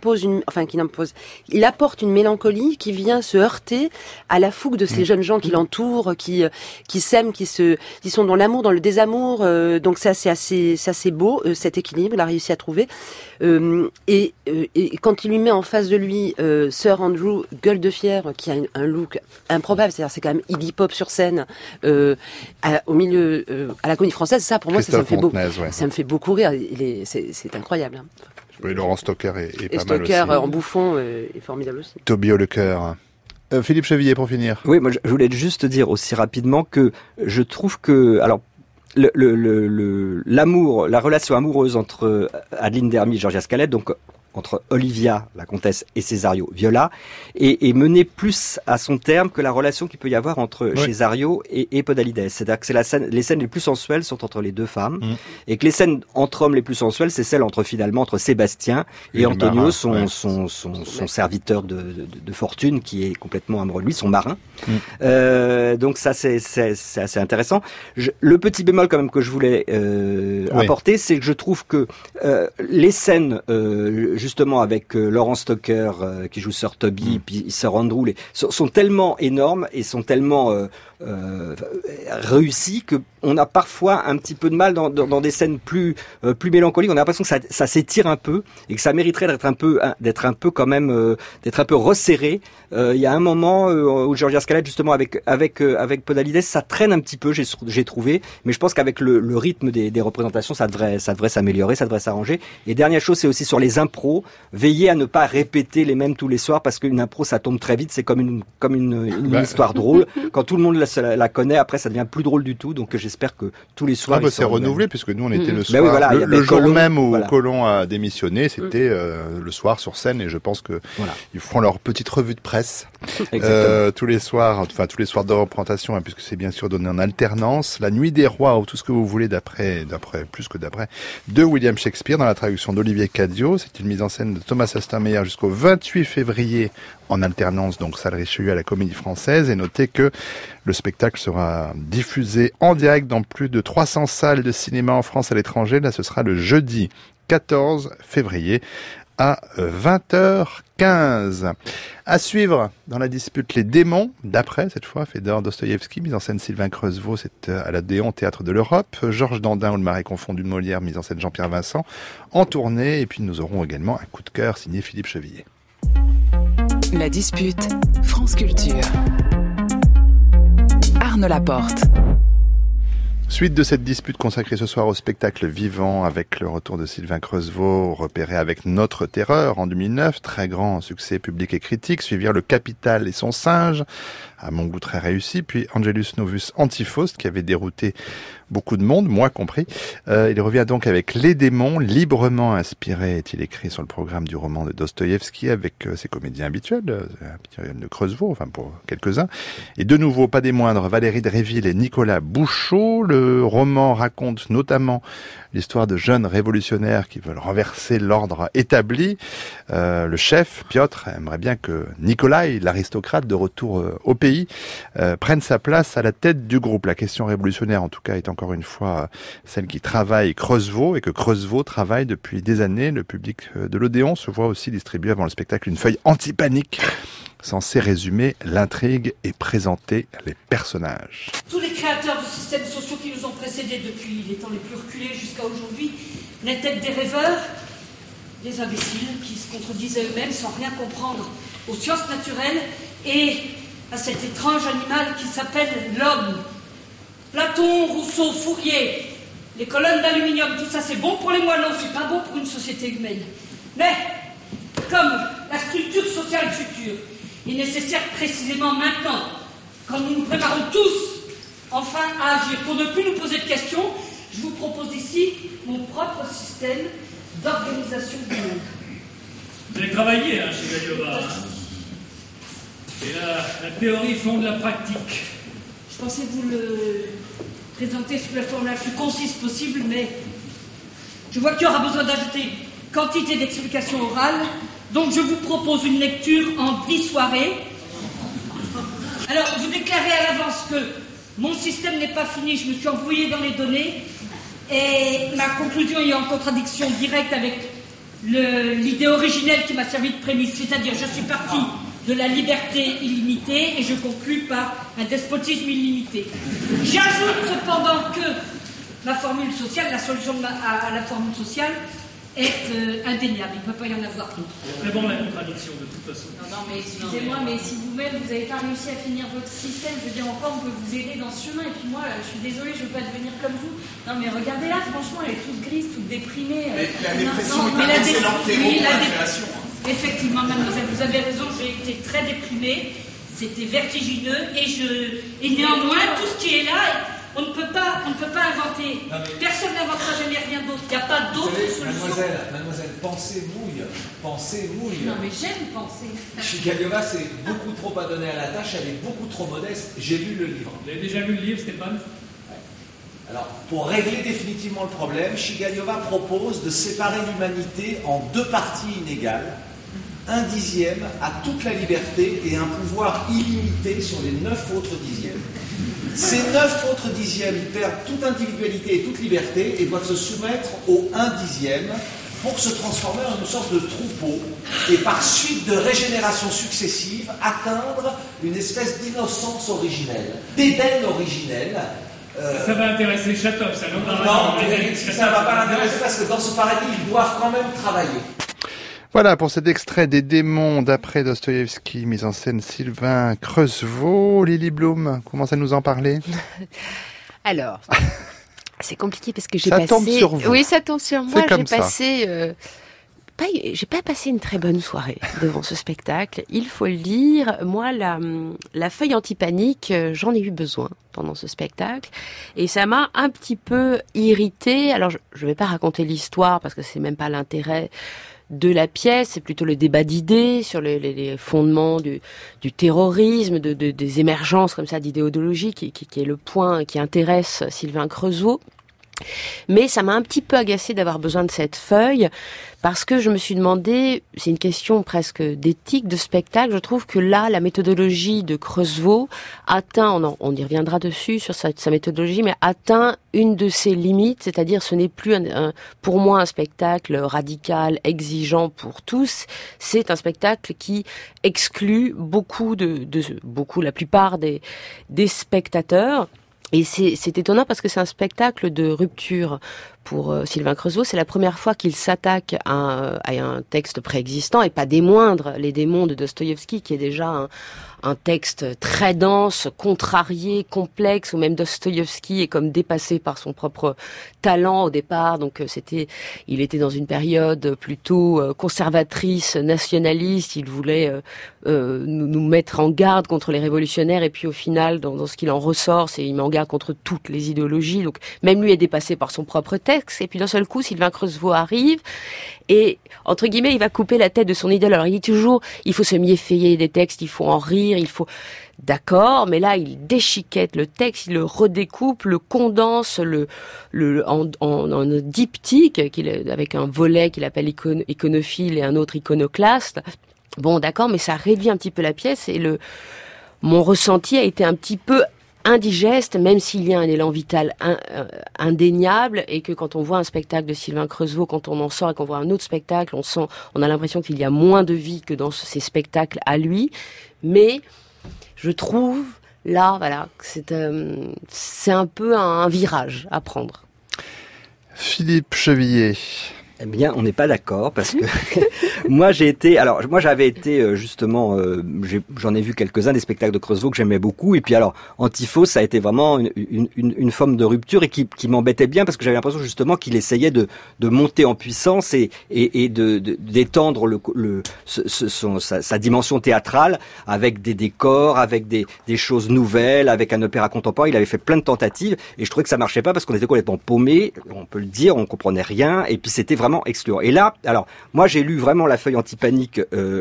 enfin qui n'impose, il apporte une mélancolie qui vient se heurter à la fougue de ces mmh. jeunes gens qui l'entourent, qui qui s'aiment, qui se, qui sont dans l'amour, dans le désamour. Euh, donc ça, c'est assez, c'est assez beau euh, cet équilibre. Il a réussi à trouver. Euh, et, euh, et quand il lui met en face de lui euh, Sir Andrew, gueule de fièvre, qui a un, un look improbable, c'est-à-dire c'est quand même Iggy Pop sur scène, euh, à, au milieu, euh, à la Comédie Française. Ça, pour moi, ça, ça me fait beaucoup, ouais. ça me fait beaucoup rire. Il est, c'est, c'est incroyable. Hein. Oui, Laurent Stocker est, est et pas Stoker, mal aussi. Euh, en bouffon euh, est formidable aussi. Toby O'Lecker. Euh, Philippe Chevillier, pour finir. Oui, moi je voulais juste dire aussi rapidement que je trouve que, alors, le, le, le, le, l'amour, la relation amoureuse entre Adeline Dermy et Georgia Scalette, donc entre Olivia, la comtesse, et Cesario Viola, est, est menée plus à son terme que la relation qu'il peut y avoir entre oui. Cesario et, et Podalides. C'est-à-dire que c'est la scène, les scènes les plus sensuelles sont entre les deux femmes, mmh. et que les scènes entre hommes les plus sensuelles, c'est celles entre finalement entre Sébastien et, et Antonio, marin, son, ouais. son, son, son, son serviteur de, de, de fortune, qui est complètement amoureux de lui, son marin. Mmh. Euh, donc ça, c'est, c'est, c'est assez intéressant. Je, le petit bémol quand même que je voulais euh, oui. apporter, c'est que je trouve que euh, les scènes euh, justement avec euh, Laurent Stocker euh, qui joue Sir Toby, mmh. puis Sir Andrew, les, sont, sont tellement énormes et sont tellement euh, euh, réussis que on a parfois un petit peu de mal dans, dans, dans des scènes plus euh, plus mélancoliques. On a l'impression que ça, ça s'étire un peu et que ça mériterait d'être un peu d'être un peu quand même euh, d'être un peu resserré. Il euh, y a un moment euh, où Georgia Scalette justement avec avec euh, avec Podalides, ça traîne un petit peu. J'ai j'ai trouvé, mais je pense qu'avec le, le rythme des, des représentations, ça devrait ça devrait s'améliorer, ça devrait s'arranger. Et dernière chose, c'est aussi sur les impros. Veillez à ne pas répéter les mêmes tous les soirs parce qu'une impro ça tombe très vite. C'est comme une comme une, une bah. histoire drôle. Quand tout le monde la, la connaît, après ça devient plus drôle du tout. Donc j'espère que tous les soirs. Ah bah c'est renouvelé puisque nous on était mmh. le soir, ben oui, voilà, le, le jour Colomb, même où voilà. Colomb a démissionné, c'était euh, le soir sur scène et je pense que voilà. ils feront leur petite revue de presse euh, tous les soirs, enfin tous les soirs de représentation, hein, puisque c'est bien sûr donné en alternance. La Nuit des Rois ou tout ce que vous voulez d'après, d'après plus que d'après, de William Shakespeare dans la traduction d'Olivier Cadio. C'est une mise en scène de Thomas Astor-Meyer jusqu'au vingt-huit février en alternance, donc salle Richelieu à la Comédie Française. Et notez que le spectacle sera diffusé en direct dans plus de trois cents salles de cinéma en France et à l'étranger. Là, ce sera le jeudi quatorze février à vingt heures quinze. À suivre dans la dispute Les Démons, d'après cette fois Fédor Dostoïevski, mise en scène Sylvain Creusevaux, c'est à l'Odéon, Théâtre de l'Europe. Georges Dandin ou Le Marais confondus de Molière, mise en scène Jean-Pierre Vincent, en tournée. Et puis nous aurons également un coup de cœur signé Philippe Chevillier. La dispute, France Culture. Arnaud Laporte. Suite de cette dispute consacrée ce soir au spectacle vivant avec le retour de Sylvain Creusevaux, repéré avec Notre Terreur en deux mille neuf, très grand succès public et critique, suivirent Le Capital et son singe, à mon goût très réussi, puis Angelus Novus Antifaust qui avait dérouté beaucoup de monde, moi compris. Euh, il revient donc avec Les Démons, librement inspiré, est-il écrit sur le programme du roman de Dostoïevski avec euh, ses comédiens habituels, euh, de Creusevaux, enfin pour quelques-uns. Et de nouveau, pas des moindres, Valérie Dréville et Nicolas Bouchot. Le roman raconte notamment l'histoire de jeunes révolutionnaires qui veulent renverser l'ordre établi. Euh, le chef, Piotr, aimerait bien que Nikolai, l'aristocrate de retour euh, au pays, euh, prenne sa place à la tête du groupe. La question révolutionnaire, en tout cas, est encore une fois celle qui travaille Creusevaux et que Creusevaux travaille depuis des années. Le public de l'Odéon se voit aussi distribuer avant le spectacle une feuille anti-panique censée résumer l'intrigue et présenter les personnages. Tous les créateurs de systèmes sociaux qui nous ont précédés depuis les temps les plus reculés jusqu'à aujourd'hui n'étaient des rêveurs, des imbéciles qui se contredisaient eux-mêmes sans rien comprendre aux sciences naturelles et à cet étrange animal qui s'appelle l'homme. Platon, Rousseau, Fourier, les colonnes d'aluminium, tout ça c'est bon pour les moineaux, c'est pas bon pour une société humaine. Mais, comme la structure sociale future est nécessaire précisément maintenant, quand nous nous préparons tous enfin à agir pour ne plus nous poser de questions, je vous propose ici mon propre système d'organisation du monde. Vous avez travaillé, hein, chez Galiova. Et la, la théorie fonde la pratique. Je pensais vous le présenter sous la forme la plus concise possible, mais je vois qu'il y aura besoin d'ajouter quantité d'explications orales, donc je vous propose une lecture en dix soirées. Alors, vous déclarez à l'avance que mon système n'est pas fini, je me suis embrouillé dans les données, et ma conclusion est en contradiction directe avec le, l'idée originelle qui m'a servi de prémisse, c'est-à-dire je suis parti de la liberté illimitée et je conclus par un despotisme illimité. J'ajoute cependant que ma formule sociale, la solution ma, à, à la formule sociale est euh, indéniable. Il ne peut pas y en avoir d'autre. C'est bon la contradiction de toute façon. Non, non, mais excusez-moi, mais si vous-même vous n'avez pas réussi à finir votre système, je veux dire encore, on peut vous aider dans ce chemin. Et puis moi, je suis désolée, je ne veux pas devenir comme vous. Non, mais regardez là, franchement, elle est toute grise, toute déprimée. Mais la dépression non, est un excellent terreau pour la création. Effectivement, mademoiselle, vous avez raison, j'ai été très déprimée, c'était vertigineux, et, je, et néanmoins, tout ce qui est là, on ne peut pas, on ne peut pas inventer. Non, mais... Personne n'inventera jamais rien d'autre, il n'y a pas d'autre solution. Mademoiselle, mademoiselle, pensez mouille, pensez mouille. Non mais j'aime penser. Shigaliova, c'est beaucoup trop à donner à la tâche, elle est beaucoup trop modeste. J'ai lu le livre. Vous avez déjà lu le livre, Stéphane ? Alors, pour régler définitivement le problème, Shigaliova propose de séparer l'humanité en deux parties inégales. Un dixième a toute la liberté et un pouvoir illimité sur les neuf autres dixièmes. Ces neuf autres dixièmes perdent toute individualité et toute liberté et doivent se soumettre au un dixième pour se transformer en une sorte de troupeau et par suite de régénérations successives atteindre une espèce d'innocence originelle, d'Éden originel. Euh... Ça va intéresser Chatov, ça non? Non, mais ça ne va pas l'intéresser parce que dans ce paradis, ils doivent quand même travailler. Voilà pour cet extrait des démons d'après Dostoïevski, mise en scène Sylvain Creusevaux. Lily Bloom, commence à nous en parler. Alors, c'est compliqué parce que j'ai ça passé... Ça tombe sur vous. Oui, ça tombe sur moi. C'est j'ai ça. passé... Euh... Pas, j'ai pas passé une très bonne soirée devant ce spectacle, il faut le dire. Moi, la, la feuille anti-panique, j'en ai eu besoin pendant ce spectacle, et ça m'a un petit peu irritée. Alors, je, je vais pas raconter l'histoire parce que c'est même pas l'intérêt de la pièce, c'est plutôt le débat d'idées sur les, les, les fondements du, du terrorisme, de, de, des émergences comme ça d'idéologie, qui, qui, qui est le point qui intéresse Sylvain Creusevaux. Mais ça m'a un petit peu agacée d'avoir besoin de cette feuille, parce que je me suis demandé, c'est une question presque d'éthique de spectacle, je trouve que là, la méthodologie de Creusevaux atteint, on, en, on y reviendra dessus sur sa, sa méthodologie, mais atteint une de ses limites, c'est-à-dire ce n'est plus un, un, pour moi un spectacle radical, exigeant pour tous, c'est un spectacle qui exclut beaucoup de, de beaucoup, la plupart des, des spectateurs. Et c'est, c'est étonnant parce que c'est un spectacle de rupture pour euh, Sylvain Creusevaux. C'est la première fois qu'il s'attaque à un, à un texte préexistant, et pas des moindres, Les démons de Dostoïevski, qui est déjà un, un texte très dense, contrarié, complexe, où même Dostoïevski est comme dépassé par son propre talent au départ. Donc euh, c'était, il était dans une période plutôt euh, conservatrice, nationaliste. Il voulait euh, euh, nous, nous mettre en garde contre les révolutionnaires, et puis au final, dans, dans ce qu'il en ressort, c'est il met en garde contre toutes les idéologies. Donc même lui est dépassé par son propre texte. Et puis d'un seul coup, Sylvain Creusevaux arrive et, entre guillemets, il va couper la tête de son idole. Alors il dit toujours, il faut se méfier des textes, il faut en rire, il faut... D'accord, mais là, il déchiquette le texte, il le redécoupe, le condense le, le, en, en, en diptyque, qu'il, avec un volet qu'il appelle icon, iconophile et un autre iconoclaste. Bon, d'accord, mais ça réduit un petit peu la pièce, et le, mon ressenti a été un petit peu indigeste, même s'il y a un élan vital in, euh, indéniable, et que quand on voit un spectacle de Sylvain Creusevaux, quand on en sort et qu'on voit un autre spectacle, on sent, on a l'impression qu'il y a moins de vie que dans ces spectacles à lui. Mais je trouve là, voilà, c'est euh, c'est un peu un, un virage à prendre. Philippe Chevillet. Eh bien, on n'est pas d'accord, parce que moi j'ai été, alors moi j'avais été justement, euh, j'ai, j'en ai vu quelques-uns des spectacles de Creusevaux que j'aimais beaucoup, et puis alors Antiphos, ça a été vraiment une, une, une, une forme de rupture, et qui, qui m'embêtait bien, parce que j'avais l'impression justement qu'il essayait de, de monter en puissance et, et, et de, de d'étendre le, le, ce, ce, son, sa, sa dimension théâtrale avec des décors, avec des, des choses nouvelles, avec un opéra contemporain. Il avait fait plein de tentatives, et je trouvais que ça marchait pas parce qu'on était complètement paumés, on peut le dire, on comprenait rien, et puis c'était vraiment excluant. Et là, alors, moi j'ai lu vraiment la feuille anti-panique euh,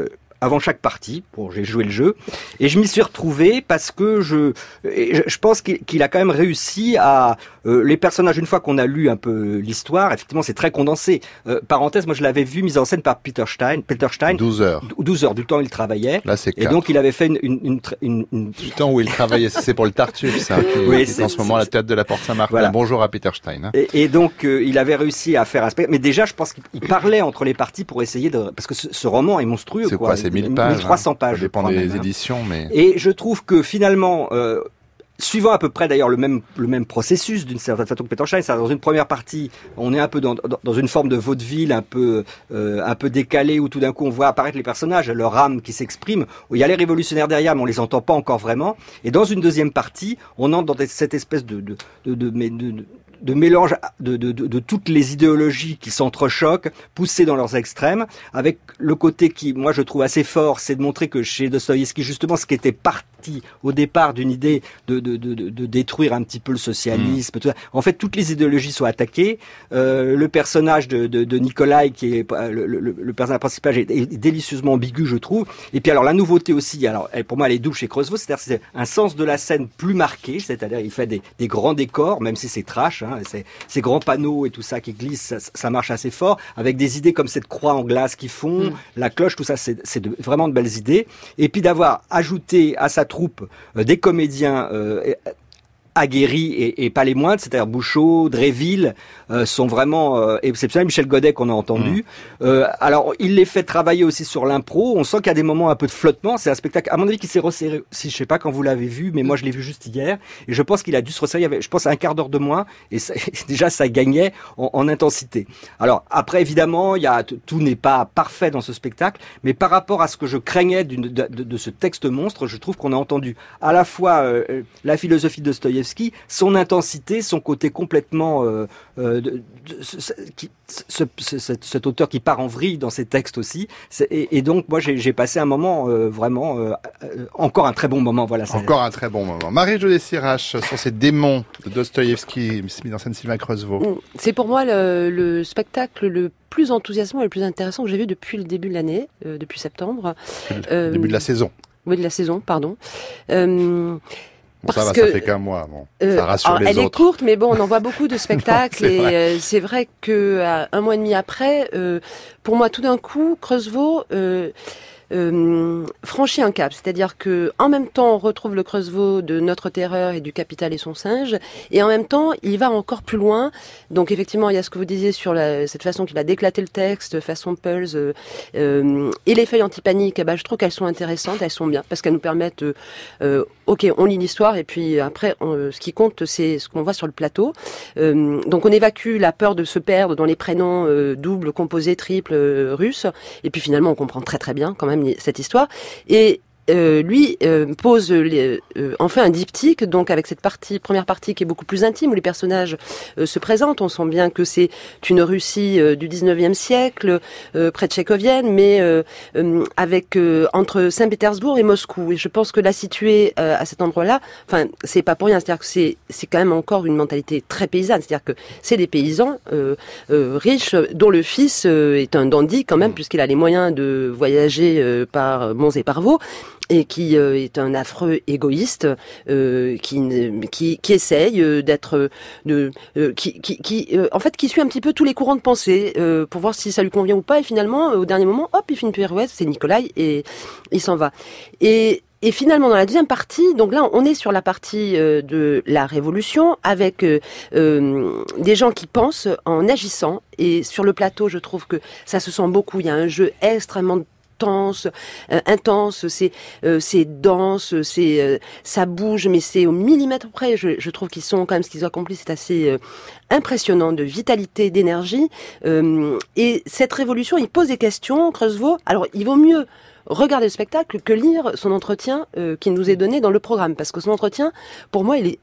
avant chaque partie. Bon, j'ai joué le jeu et je m'y suis retrouvé parce que je, je, je pense qu'il, qu'il a quand même réussi à euh, les personnages. Une fois qu'on a lu un peu l'histoire, effectivement, c'est très condensé. Euh, parenthèse, moi je l'avais vu mise en scène par Peter Stein. Peter Stein. douze heures. douze heures du temps où il travaillait. Là, c'est et donc il avait fait une, une, une, une, une... du temps où il travaillait. C'est pour le Tartuffe, ça. Qui, oui, qui est en ce moment à la théâtre de la Porte Saint-Martin. Voilà. Bonjour à Peter Stein. Hein. Et, et donc euh, il avait réussi à faire un spectacle. Mais déjà, je pense qu'il parlait entre les parties pour essayer de, parce que ce, ce roman est monstrueux. C'est quoi, quoi, c'est mille pages. mille trois cents pages. Ça dépend des éditions, mais. Et je trouve que finalement. Euh, Suivant à peu près d'ailleurs le même le même processus d'une certaine façon que Peter Stein, c'est-à-dire dans une première partie, on est un peu dans dans, dans une forme de vaudeville un peu euh, un peu décalée où tout d'un coup on voit apparaître les personnages, leur âme qui s'exprime, où il y a les révolutionnaires derrière mais on les entend pas encore vraiment. Et dans une deuxième partie, on entre dans cette espèce de de de, de, de, de de mélange de, de, de, de toutes les idéologies qui s'entrechoquent, poussées dans leurs extrêmes, avec le côté qui, moi, je trouve assez fort, c'est de montrer que chez Dostoïevski, justement, ce qui était parti au départ d'une idée de, de, de, de, de détruire un petit peu le socialisme, mmh. tout ça. En fait, toutes les idéologies sont attaquées. Euh, le personnage de, de, de Nikolai, qui est le, le, le personnage principal, est, est délicieusement ambigu, je trouve. Et puis, alors, la nouveauté aussi, alors, elle, pour moi, elle est double chez Creusevaux, c'est-à-dire c'est un sens de la scène plus marqué, c'est-à-dire il fait des, des grands décors, même si c'est trash, hein, Ces, ces grands panneaux et tout ça qui glissent, ça, ça marche assez fort, avec des idées comme cette croix en glace qui fond, mmh. la cloche, tout ça, c'est, c'est de, vraiment de belles idées. Et puis d'avoir ajouté à sa troupe euh, des comédiens euh, aguerris et, et pas les moindres, c'est-à-dire Bouchot, Dréville, euh, sont vraiment euh, exceptionnels. Michel Godet qu'on a entendu. Mmh. Euh, alors, il les fait travailler aussi sur l'impro. On sent qu'il y a des moments un peu de flottement. C'est un spectacle, à mon avis, qui s'est resserré. Si je sais pas quand vous l'avez vu, mais moi je l'ai vu juste hier. Et je pense qu'il a dû se resserrer. Il y avait, je pense, un quart d'heure de moins. Et ça, déjà, ça gagnait en, en intensité. Alors après, évidemment, il y a tout n'est pas parfait dans ce spectacle, mais par rapport à ce que je craignais d'une, de, de, de ce texte monstre, je trouve qu'on a entendu à la fois euh, la philosophie de Dostoïevski, son intensité, son côté complètement euh, euh, de, de, ce, qui, ce, ce, cet, cet auteur qui part en vrille dans ses textes aussi. Et, et donc moi j'ai, j'ai passé un moment euh, vraiment euh, euh, encore un très bon moment. Voilà. Encore un très bon moment. Marie-Jo Sirache sur ces démons de Dostoïevski, mis en scène Sylvain Creusevaux. C'est pour moi le, le spectacle le plus enthousiasmant et le plus intéressant que j'ai vu depuis le début de l'année, euh, depuis septembre. Le euh, début de la saison. Oui, de la saison, pardon. Euh, Bon, Parce ça va, que, ça fait qu'un mois. Bon, euh, ça rassure alors, les elle autres. Elle est courte, mais bon, on en voit beaucoup de spectacles. non, c'est et vrai. euh, c'est vrai que euh, un mois et demi après, euh, pour moi, tout d'un coup, Creusevaux euh, euh, franchit un cap. C'est-à-dire que en même temps, on retrouve le Creusevaux de Notre Terreur et du Capital et son singe, et en même temps, il va encore plus loin. Donc effectivement, il y a ce que vous disiez sur la, cette façon qu'il a d'éclater le texte, façon Pulse, euh, euh, et les feuilles anti-panique. Eh ben, je trouve qu'elles sont intéressantes, elles sont bien, parce qu'elles nous permettent euh, euh, ok, on lit l'histoire et puis après, on, ce qui compte, c'est ce qu'on voit sur le plateau. Euh, donc, on évacue la peur de se perdre dans les prénoms euh, doubles, composés, triples, euh, russes. Et puis finalement, on comprend très très bien quand même cette histoire. Et Euh, lui euh, pose les, euh, en fait un diptyque, donc avec cette partie, première partie qui est beaucoup plus intime où les personnages euh, se présentent. On sent bien que c'est une Russie euh, du dix-neuvième siècle, euh, près de Tchékovienne, mais euh, euh, avec euh, entre Saint-Pétersbourg et Moscou. Et je pense que la situer euh, à cet endroit-là, enfin c'est pas pour rien. C'est-à-dire que c'est c'est quand même encore une mentalité très paysanne. C'est-à-dire que c'est des paysans euh, euh, riches dont le fils euh, est un dandy quand même, puisqu'il a les moyens de voyager euh, par monts et par veaux. Et qui euh, est un affreux égoïste euh, qui, qui qui essaye euh, d'être de euh, qui qui, qui euh, en fait qui suit un petit peu tous les courants de pensée euh, pour voir si ça lui convient ou pas, et finalement au dernier moment hop il fait une pirouette, c'est Nikolai et il s'en va. Et Et finalement, dans la deuxième partie, donc là, on est sur la partie euh, de la Révolution, avec euh, euh, des gens qui pensent en agissant. Et sur le plateau, je trouve que ça se sent beaucoup. Il y a un jeu extrêmement intense, euh, intense, c'est euh, c'est dense, c'est euh, ça bouge, mais c'est au millimètre près. Je, je trouve qu'ils sont quand même, ce qu'ils ont accompli, c'est assez euh, impressionnant de vitalité, d'énergie. Euh, et cette révolution, il pose des questions, Creusevaux. Alors, il vaut mieux regarder le spectacle que lire son entretien euh, qui nous est donné dans le programme, parce que son entretien, pour moi, il est euh,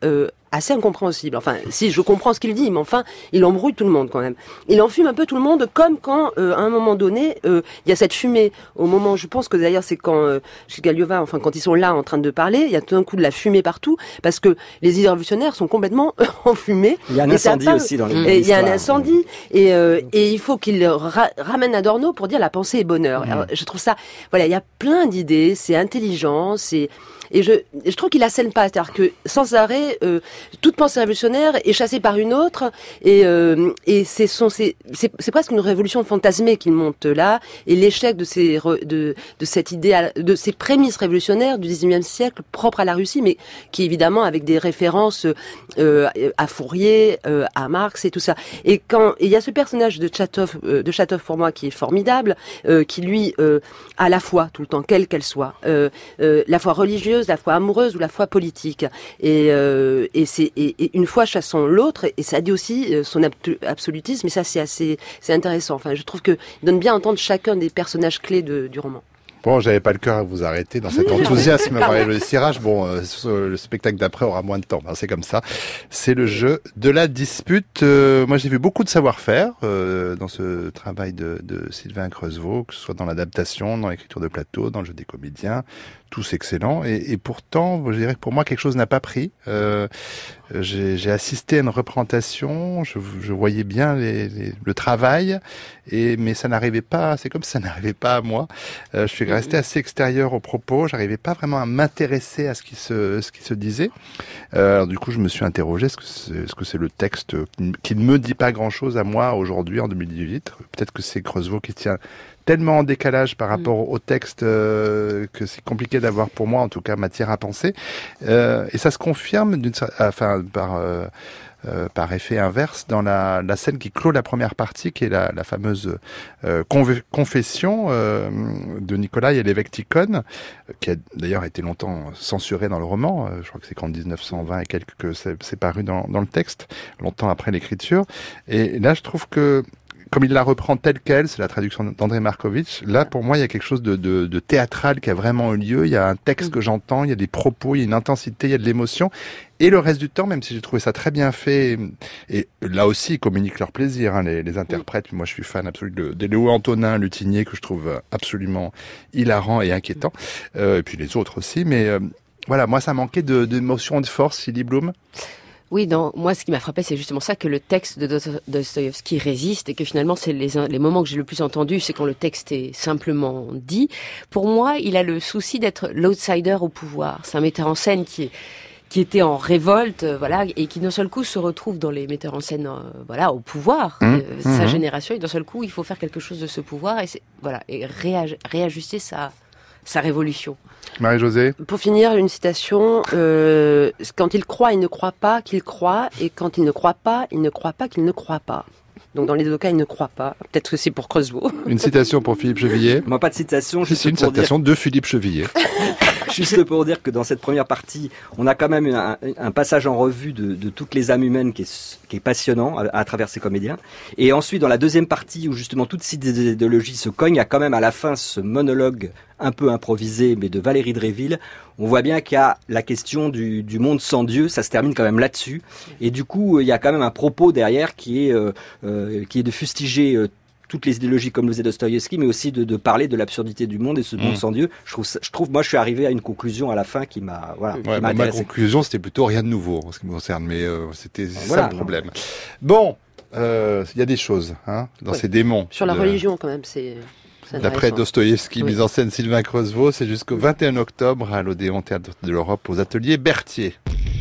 assez incompréhensible. Enfin, si je comprends ce qu'il dit, mais enfin, il embrouille tout le monde quand même. Il enfume un peu tout le monde, comme quand, euh, à un moment donné, euh, il y a cette fumée. Au moment, je pense que d'ailleurs, c'est quand euh, chez Galiova, enfin, quand ils sont là en train de parler, il y a tout d'un coup de la fumée partout, parce que les idées révolutionnaires sont complètement enfumées. Il y a un incendie pas... aussi dans les. Et il y a un incendie, et, euh, et il faut qu'il ra- ramène Adorno pour dire la pensée est bonheur. Mmh. Alors, je trouve ça, voilà, il y a plein d'idées, c'est intelligent, c'est et je, je trouve qu'il assène pas, c'est-à-dire que sans arrêt, euh, toute pensée révolutionnaire est chassée par une autre, et, euh, et c'est, son, c'est, c'est, c'est presque une révolution fantasmée qu'il monte là, et l'échec de ces, de, de cette idée, de ces prémices révolutionnaires du dix-neuvième siècle propres à la Russie, mais qui évidemment avec des références euh, à Fourier, euh, à Marx et tout ça. Et quand il y a ce personnage de Chatov, euh, de Chatov pour moi qui est formidable, euh, qui lui euh, a la foi tout le temps, quelle qu'elle soit, euh, euh, la foi religieuse, la foi amoureuse ou la foi politique, et, euh, et c'est et, et une foi chassant l'autre, et ça dit aussi son absolutisme, et ça c'est assez c'est intéressant. Enfin, je trouve que il donne bien à entendre chacun des personnages clés de, du roman. Bon, j'avais pas le cœur à vous arrêter dans cet enthousiasme, Marie-Josée Sirage. Bon, euh, le spectacle d'après aura moins de temps. Ben, c'est comme ça. C'est le jeu de la dispute. Euh, moi, j'ai vu beaucoup de savoir-faire euh, dans ce travail de, de Sylvain Creusevaux, que ce soit dans l'adaptation, dans l'écriture de plateau, dans le jeu des comédiens. Tous excellents. Et, et pourtant, je dirais que pour moi, quelque chose n'a pas pris. Euh, j'ai, j'ai assisté à une représentation. Je, je voyais bien les, les, le travail, et mais ça n'arrivait pas. C'est comme si ça n'arrivait pas à moi. Euh, je suis resté assez extérieur aux propos. J'arrivais pas vraiment à m'intéresser à ce qui se, ce qui se disait. Euh, alors du coup, je me suis interrogé est-ce que c'est, est-ce que c'est le texte qui, qui ne me dit pas grand-chose à moi aujourd'hui en deux mille dix-huit? Peut-être que c'est Creusevaux qui tient tellement en décalage par rapport mmh. au texte euh, que c'est compliqué d'avoir pour moi en tout cas matière à penser, euh, et ça se confirme d'une, enfin par euh, euh, par effet inverse dans la, la scène qui clôt la première partie, qui est la, la fameuse euh, conv- confession euh, de Nicolas et l'évêque Tikhon, qui a d'ailleurs été longtemps censuré dans le roman. Euh, je crois que c'est qu'en dix-neuf cent vingt et quelques que c'est, c'est paru dans, dans le texte, longtemps après l'écriture. Et là, je trouve que comme il la reprend telle qu'elle, c'est la traduction d'André Markovitch, là, pour moi, il y a quelque chose de, de, de théâtral qui a vraiment eu lieu. Il y a un texte que j'entends, il y a des propos, il y a une intensité, il y a de l'émotion. Et le reste du temps, même si j'ai trouvé ça très bien fait, et là aussi, ils communiquent leur plaisir, hein, les, les interprètes. Moi, je suis fan absolu de, de Léo Antonin Lutinier, que je trouve absolument hilarant et inquiétant. Euh, et puis les autres aussi. Mais euh, voilà, moi, ça manquait de, d'émotion, de force, Philippe Blum. Oui, dans, moi, ce qui m'a frappé, c'est justement ça, que le texte de Dostoïevski résiste, et que finalement, c'est les, les moments que j'ai le plus entendus, c'est quand le texte est simplement dit. Pour moi, il a le souci d'être l'outsider au pouvoir. C'est un metteur en scène qui est, qui était en révolte, euh, voilà, et qui d'un seul coup se retrouve dans les metteurs en scène, euh, voilà, au pouvoir, mmh, euh, mmh. sa génération, et d'un seul coup, il faut faire quelque chose de ce pouvoir, et c'est, voilà, et réaj- réajuster sa, sa révolution. Marie-Josée. Pour finir, une citation, euh, quand il croit, il ne croit pas qu'il croit, et quand il ne croit pas, il ne croit pas qu'il ne croit pas. Donc dans les deux cas, il ne croit pas. Peut-être que c'est pour Creusevaux. Une citation pour Philippe Chevillier. Moi, pas de citation. C'est une citation dire... de Philippe Chevillier. Juste pour dire que dans cette première partie, on a quand même un, un passage en revue de, de toutes les âmes humaines qui est, qui est passionnant à, à travers ces comédiens. Et ensuite, dans la deuxième partie, où justement toutes ces idéologies se cognent, il y a quand même à la fin ce monologue un peu improvisé, mais de Valérie Dréville. On voit bien qu'il y a la question du, du monde sans Dieu, ça se termine quand même là-dessus. Et du coup, il y a quand même un propos derrière qui est, euh, euh, qui est de fustiger euh, toutes les idéologies comme le faisait Dostoïevski, mais aussi de, de parler de l'absurdité du monde et ce monde mmh. sans Dieu. Je trouve, je trouve, moi, je suis arrivé à une conclusion à la fin qui m'a, voilà, ouais, qui m'a bah, intéressé. Ma conclusion, c'était plutôt rien de nouveau en ce qui me concerne, mais euh, c'était voilà, ça le problème. Non. Bon, il euh, y a des choses hein, dans ouais. ces démons. Sur la de... religion, quand même, c'est... D'après Dostoïevski, oui. mise en scène Sylvain Creusevaux, c'est jusqu'au vingt et un octobre à l'Odéon Théâtre de l'Europe aux ateliers Berthier.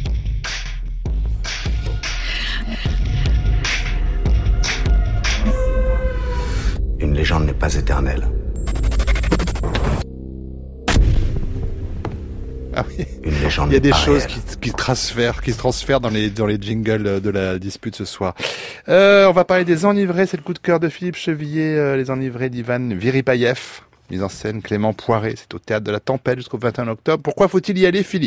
Une légende n'est pas éternelle. Ah oui. Une légende Il y a des pas choses réelle. qui, qui, transfèrent, qui se transfèrent dans les, dans les jingles de la dispute ce soir. Euh, on va parler des Enivrés, c'est le coup de cœur de Philippe Chevillier, euh, les Enivrés d'Ivan Viripayev. Mise en scène Clément Poiré, c'est au Théâtre de la Tempête jusqu'au vingt et un octobre. Pourquoi faut-il y aller, Philippe ?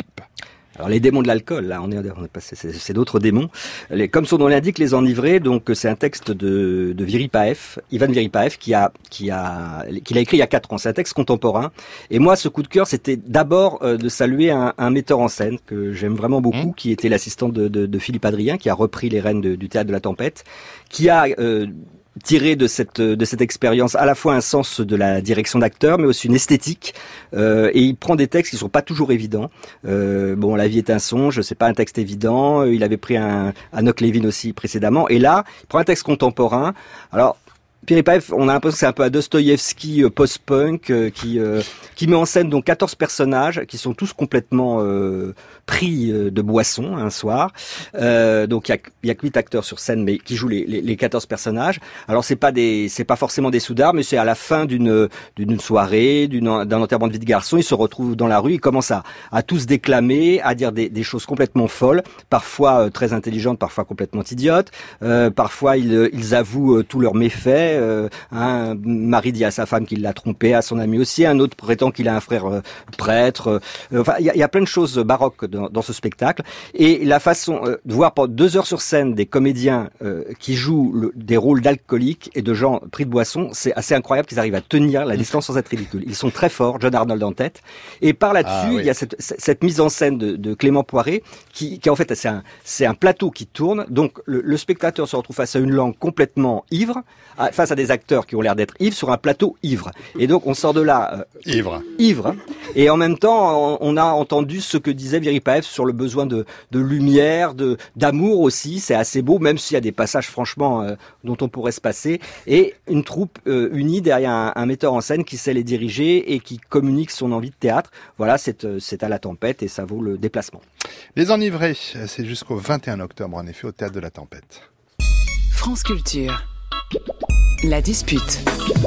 Alors les démons de l'alcool, là, on est, on est passé, c'est, c'est d'autres démons. Les, comme son nom l'indique, les enivrés. Donc c'est un texte de, de Vyripaev, Ivan Vyripaev, qui a, qui a, qui l'a écrit il y a quatre ans. C'est un texte contemporain. Et moi, ce coup de cœur, c'était d'abord euh, de saluer un, un metteur en scène que j'aime vraiment beaucoup, mmh. qui était l'assistant de, de, de Philippe Adrien, qui a repris les rênes de, du théâtre de la Tempête, qui a euh, tiré de cette de cette expérience à la fois un sens de la direction d'acteur, mais aussi une esthétique. Euh, et il prend des textes qui sont pas toujours évidents. Euh, bon, La vie est un songe, c'est pas un texte évident. Il avait pris un Enoch Levin aussi précédemment. Et là, il prend un texte contemporain. Alors, Vyripaev, on a l'impression que c'est un peu à Dostoïevski euh, post-punk euh, qui euh, qui met en scène donc quatorze personnages qui sont tous complètement euh, pris euh, de boisson un soir. Euh, donc il y a il y a que huit acteurs sur scène, mais qui jouent les, les les quatorze personnages. Alors c'est pas des c'est pas forcément des soudards, mais c'est à la fin d'une d'une soirée, d'une d'un enterrement de vie de garçon, ils se retrouvent dans la rue, ils commencent à à tous déclamer, à dire des des choses complètement folles, parfois euh, très intelligentes, parfois complètement idiotes. Euh, parfois ils ils avouent euh, tous leurs méfaits. Euh, un mari dit à sa femme qu'il l'a trompé, à son ami aussi, un autre prétend qu'il a un frère euh, prêtre. Euh, enfin, il y a, y a plein de choses baroques dans, dans ce spectacle. Et la façon euh, de voir pendant deux heures sur scène des comédiens euh, qui jouent le, des rôles d'alcooliques et de gens pris de boisson, c'est assez incroyable qu'ils arrivent à tenir la distance sans être ridicules. Ils sont très forts, John Arnold en tête. Et par là-dessus, ah, oui. il y a cette, cette mise en scène de, de Clément Poiré qui, qui en fait, c'est un, c'est un plateau qui tourne. Donc le, le spectateur se retrouve face à une langue complètement ivre, à, face à des acteurs qui ont l'air d'être ivres sur un plateau ivre. Et donc on sort de là euh, ivre. Ivre. Et en même temps, on, on a entendu ce que disait Vyripaev sur le besoin de, de lumière, de d'amour aussi. C'est assez beau, même s'il y a des passages franchement euh, dont on pourrait se passer. Et une troupe euh, unie derrière un, un metteur en scène qui sait les diriger et qui communique son envie de théâtre. Voilà, c'est c'est à la Tempête et ça vaut le déplacement. Les Enivrés, c'est jusqu'au vingt et un octobre en effet au Théâtre de la Tempête. France Culture. La dispute.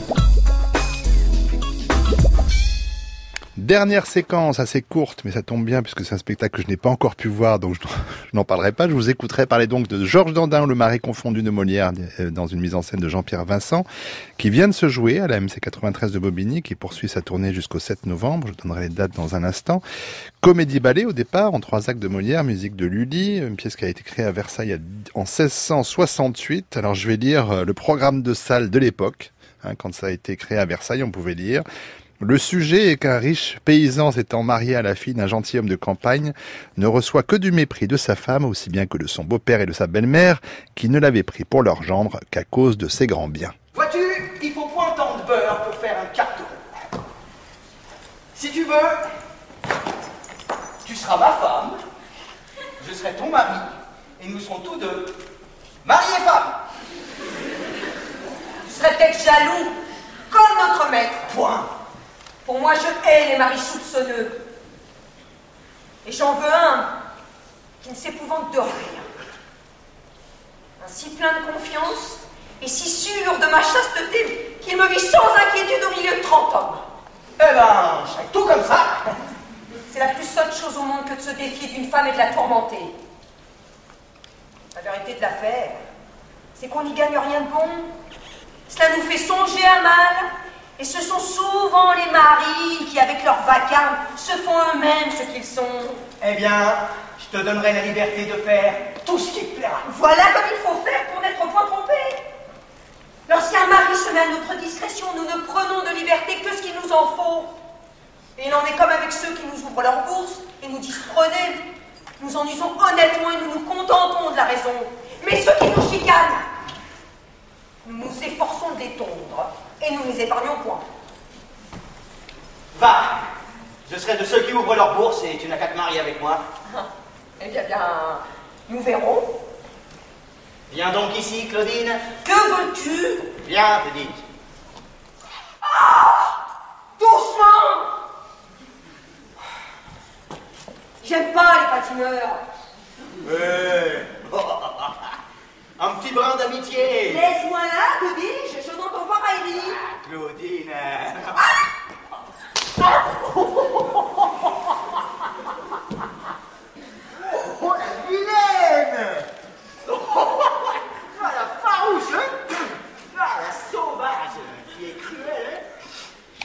Dernière séquence assez courte, mais ça tombe bien puisque c'est un spectacle que je n'ai pas encore pu voir, donc je, je n'en parlerai pas. Je vous écouterai parler donc de Georges Dandin, Le Marais confondu de Molière, dans une mise en scène de Jean-Pierre Vincent, qui vient de se jouer à la M C quatre-vingt-treize de Bobigny, qui poursuit sa tournée jusqu'au sept novembre. Je donnerai les dates dans un instant. Comédie-ballet au départ, en trois actes de Molière, musique de Lully, une pièce qui a été créée à Versailles en seize cent soixante-huit. Alors je vais lire le programme de salle de l'époque. Hein, quand ça a été créé à Versailles, on pouvait lire... Le sujet est qu'un riche paysan s'étant marié à la fille d'un gentilhomme de campagne ne reçoit que du mépris de sa femme, aussi bien que de son beau-père et de sa belle-mère, qui ne l'avaient pris pour leur gendre qu'à cause de ses grands biens. Vois-tu, il faut point tant de beurre pour faire un carton. Si tu veux, tu seras ma femme, je serai ton mari, et nous serons tous deux mari et femme. Tu serais peut-être jaloux, comme notre maître. Point. Pour moi, je hais les maris soupçonneux. Et j'en veux un qui ne s'épouvante de rien. Un si plein de confiance et si sûr de ma chasteté qu'il me vit sans inquiétude au milieu de trente hommes. Eh ben, je serais tout comme ça. C'est la plus sotte chose au monde que de se défier d'une femme et de la tourmenter. La vérité de l'affaire, c'est qu'on n'y gagne rien de bon. Cela nous fait songer à mal. Et ce sont souvent les maris qui, avec leur vacarme, se font eux-mêmes ce qu'ils sont. Eh bien, je te donnerai la liberté de faire tout ce qui te plaira. Voilà comme il faut faire pour n'être point trompé. Lorsqu'un mari se met à notre discrétion, nous ne prenons de liberté que ce qu'il nous en faut. Et il en est comme avec ceux qui nous ouvrent leur bourse et nous disent prenez. Nous en usons honnêtement et nous nous contentons de la raison. Mais ceux qui nous chicanent, nous nous efforçons de les tondre. Et nous ne les épargnons point. Va, je serai de ceux qui ouvrent leur bourse et tu n'as qu'à te marier avec moi. Ah, eh bien, bien, nous verrons. Viens donc ici, Claudine. Que veux-tu? Viens, te dis. Ah! Doucement! J'aime pas les patineurs. Ouais. Un petit brin d'amitié. Laisse-moi là, te dis-je, je n'entends pas Maïri. Ah, Claudine. Ah! Oh, la vilaine. Ah, la farouche. Ah, la sauvage qui est cruelle.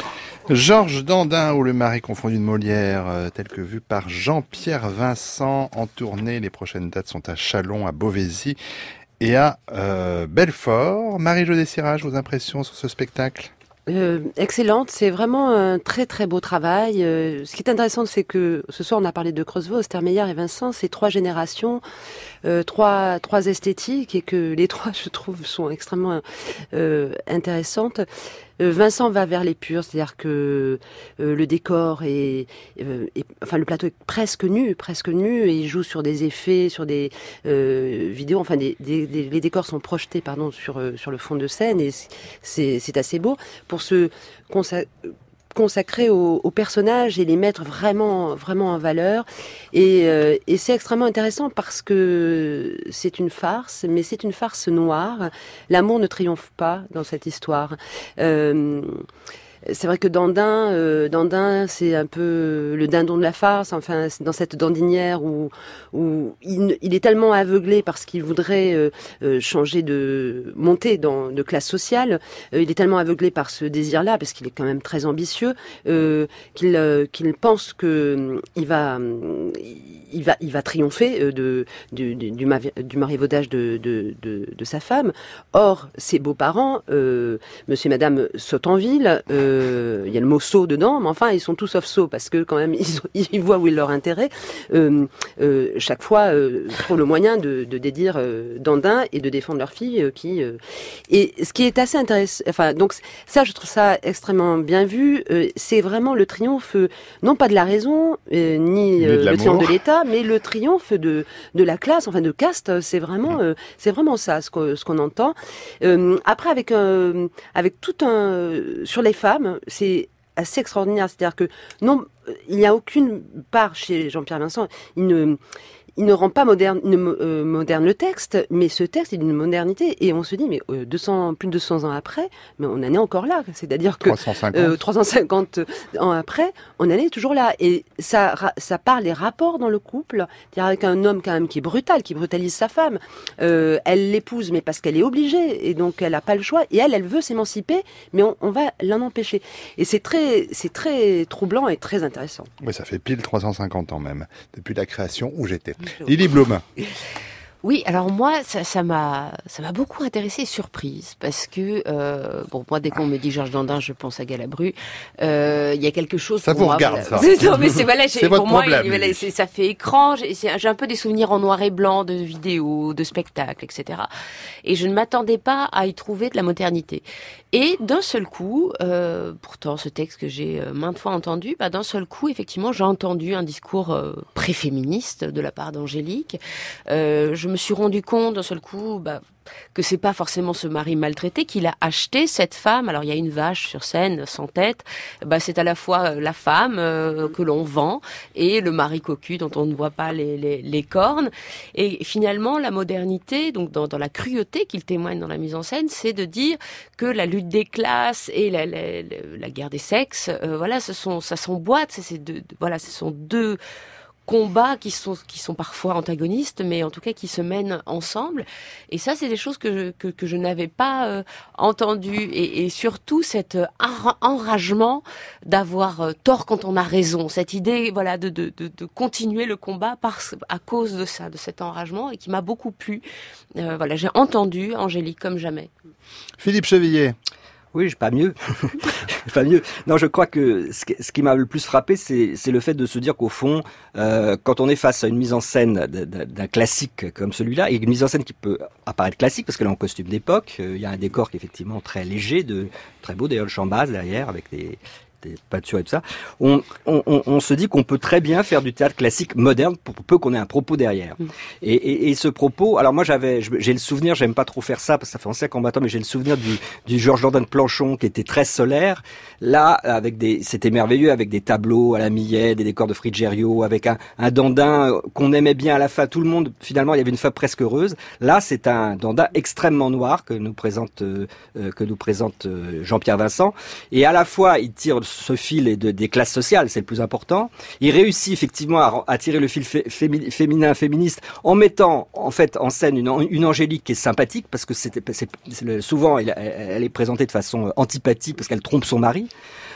Georges Dandin ou Le mari confondu de Molière, euh, tel que vu par Jean-Pierre Vincent en tournée. Les prochaines dates sont à Châlons, à Beauvaisis et à euh, Belfort. Marie-Jo Dessirage, vos impressions sur ce spectacle ? Euh, excellente, c'est vraiment un très très beau travail. Euh, ce qui est intéressant, c'est que ce soir on a parlé de Creusevaux, Ostermeyer et Vincent, c'est trois générations, euh, trois trois esthétiques, et que les trois, je trouve, sont extrêmement euh, intéressantes. Euh, Vincent va vers les purs, c'est-à-dire que euh, le décor est, euh, est, enfin le plateau est presque nu, presque nu, et il joue sur des effets, sur des euh, vidéos, enfin des, des, des, les décors sont projetés, pardon, sur euh, sur le fond de scène, et c'est c'est assez beau pour se consa- consacrer aux, aux personnages et les mettre vraiment vraiment en valeur, et, euh, et c'est extrêmement intéressant parce que c'est une farce, mais c'est une farce noire. L'amour ne triomphe pas dans cette histoire. Euh, C'est vrai que Dandin, euh, Dandin, c'est un peu le dindon de la farce. Enfin, c'est dans cette dandinière où, où il, il est tellement aveuglé parce qu'il voudrait euh, euh, changer de monter dans de classe sociale. Euh, il est tellement aveuglé par ce désir-là, parce qu'il est quand même très ambitieux, euh, qu'il euh, qu'il pense que euh, il va euh, il va il va triompher euh, de du, du, du, du marivaudage de, de de de sa femme. Or, ses beaux-parents, euh, Monsieur et Madame Sautanville, euh, Euh, il y a le mot sot dedans, mais enfin ils sont tous sauf sots parce que quand même ils, ils voient où est leur intérêt. Euh, euh, chaque fois euh, trouvent le moyen de, de dédire euh, Dandin et de défendre leur fille euh, qui euh, et ce qui est assez intéressant. Enfin donc ça je trouve ça extrêmement bien vu. Euh, c'est vraiment le triomphe euh, non pas de la raison euh, ni euh, le triomphe de l'État, mais le triomphe de de la classe, enfin de caste. C'est vraiment euh, c'est vraiment ça ce qu'on ce qu'on entend. Euh, après avec un avec tout un sur les femmes. C'est assez extraordinaire, c'est-à-dire que non, il n'y a aucune part chez Jean-Pierre Vincent, il ne, il ne rend pas moderne, une, euh, moderne le texte, mais ce texte est d'une modernité, et on se dit, mais euh, deux cents, plus de deux cents ans après, mais on en est encore là, c'est-à-dire que trois cent cinquante. Euh, trois cent cinquante ans après, on en est toujours là, et ça, ça parle des rapports dans le couple, c'est-à-dire avec un homme quand même qui est brutal, qui brutalise sa femme, euh, elle l'épouse, mais parce qu'elle est obligée, et donc elle n'a pas le choix, et elle, elle veut s'émanciper, mais on, on va l'en empêcher, et c'est très, c'est très troublant et très intéressant. Oui, ça fait pile trois cent cinquante ans même, depuis la création où j'étais. Lily Blum. Oui, alors moi, ça, ça m'a, ça m'a beaucoup intéressée et surprise parce que, euh, bon, moi, dès qu'on me dit Georges Dandin, je pense à Galabru. Euh, il y a quelque chose. Ça pour vous moi, regarde, voilà. ça. Non, mais c'est voilà, c'est pour votre moi, problème, il, voilà, c'est, ça fait écran. J'ai, c'est, j'ai un peu des souvenirs en noir et blanc de vidéos, de spectacles, et cetera. Et je ne m'attendais pas à y trouver de la modernité. Et d'un seul coup, euh, pourtant, ce texte que j'ai maintes fois entendu, bah, d'un seul coup, effectivement, j'ai entendu un discours euh, pré-féministe de la part d'Angélique. Euh, je me suis rendu compte d'un seul coup, bah, que c'est pas forcément ce mari maltraité qu'il a acheté cette femme. Alors il y a une vache sur scène sans tête, bah c'est à la fois la femme euh, que l'on vend et le mari cocu dont on ne voit pas les, les, les cornes. Et finalement la modernité, donc dans, dans la cruauté qu'il témoigne dans la mise en scène, c'est de dire que la lutte des classes et la, la, la, la guerre des sexes, euh, voilà, ce sont, ça s'emboîte. C'est, c'est deux, voilà, ce sont deux combats qui sont qui sont parfois antagonistes, mais en tout cas qui se mènent ensemble. Et ça, c'est des choses que je, que, que je n'avais pas euh, entendues. Et, et surtout, cet euh, enragement d'avoir euh, tort quand on a raison. Cette idée, voilà, de, de, de, de continuer le combat par, à cause de ça, de cet enragement, et qui m'a beaucoup plu. Euh, voilà, j'ai entendu Angélique comme jamais. Philippe Chevillier. Oui, pas mieux. pas mieux. Non, je crois que ce qui, ce qui m'a le plus frappé, c'est, c'est le fait de se dire qu'au fond, euh, quand on est face à une mise en scène d'un, d'un classique comme celui-là, et une mise en scène qui peut apparaître classique, parce qu'elle est en costume d'époque, euh, il y a un décor qui est effectivement très léger, de, très beau, d'ailleurs le champ basse derrière, avec des... des peintures et tout ça, on, on, on, on se dit qu'on peut très bien faire du théâtre classique moderne pour peu qu'on ait un propos derrière. Mmh. Et, et, et ce propos, alors moi j'avais, j'ai le souvenir, j'aime pas trop faire ça parce que ça fait ancien combattant, mais j'ai le souvenir du, du Georges Dandin de Planchon qui était très solaire. Là, avec des, c'était merveilleux avec des tableaux à la Millet, des décors de Frigerio, avec un, un Dandin qu'on aimait bien à la fin. Tout le monde, finalement, il y avait une fin presque heureuse. Là, c'est un Dandin extrêmement noir que nous présente, euh, que nous présente euh, Jean-Pierre Vincent. Et à la fois, il tire ce fil est de, des classes sociales, c'est le plus important. Il réussit effectivement à, à tirer le fil fé, fémi, féminin, féministe, en mettant en fait en scène une, une Angélique qui est sympathique, parce que c'est, c'est, c'est souvent elle, elle est présentée de façon antipathique, parce qu'elle trompe son mari.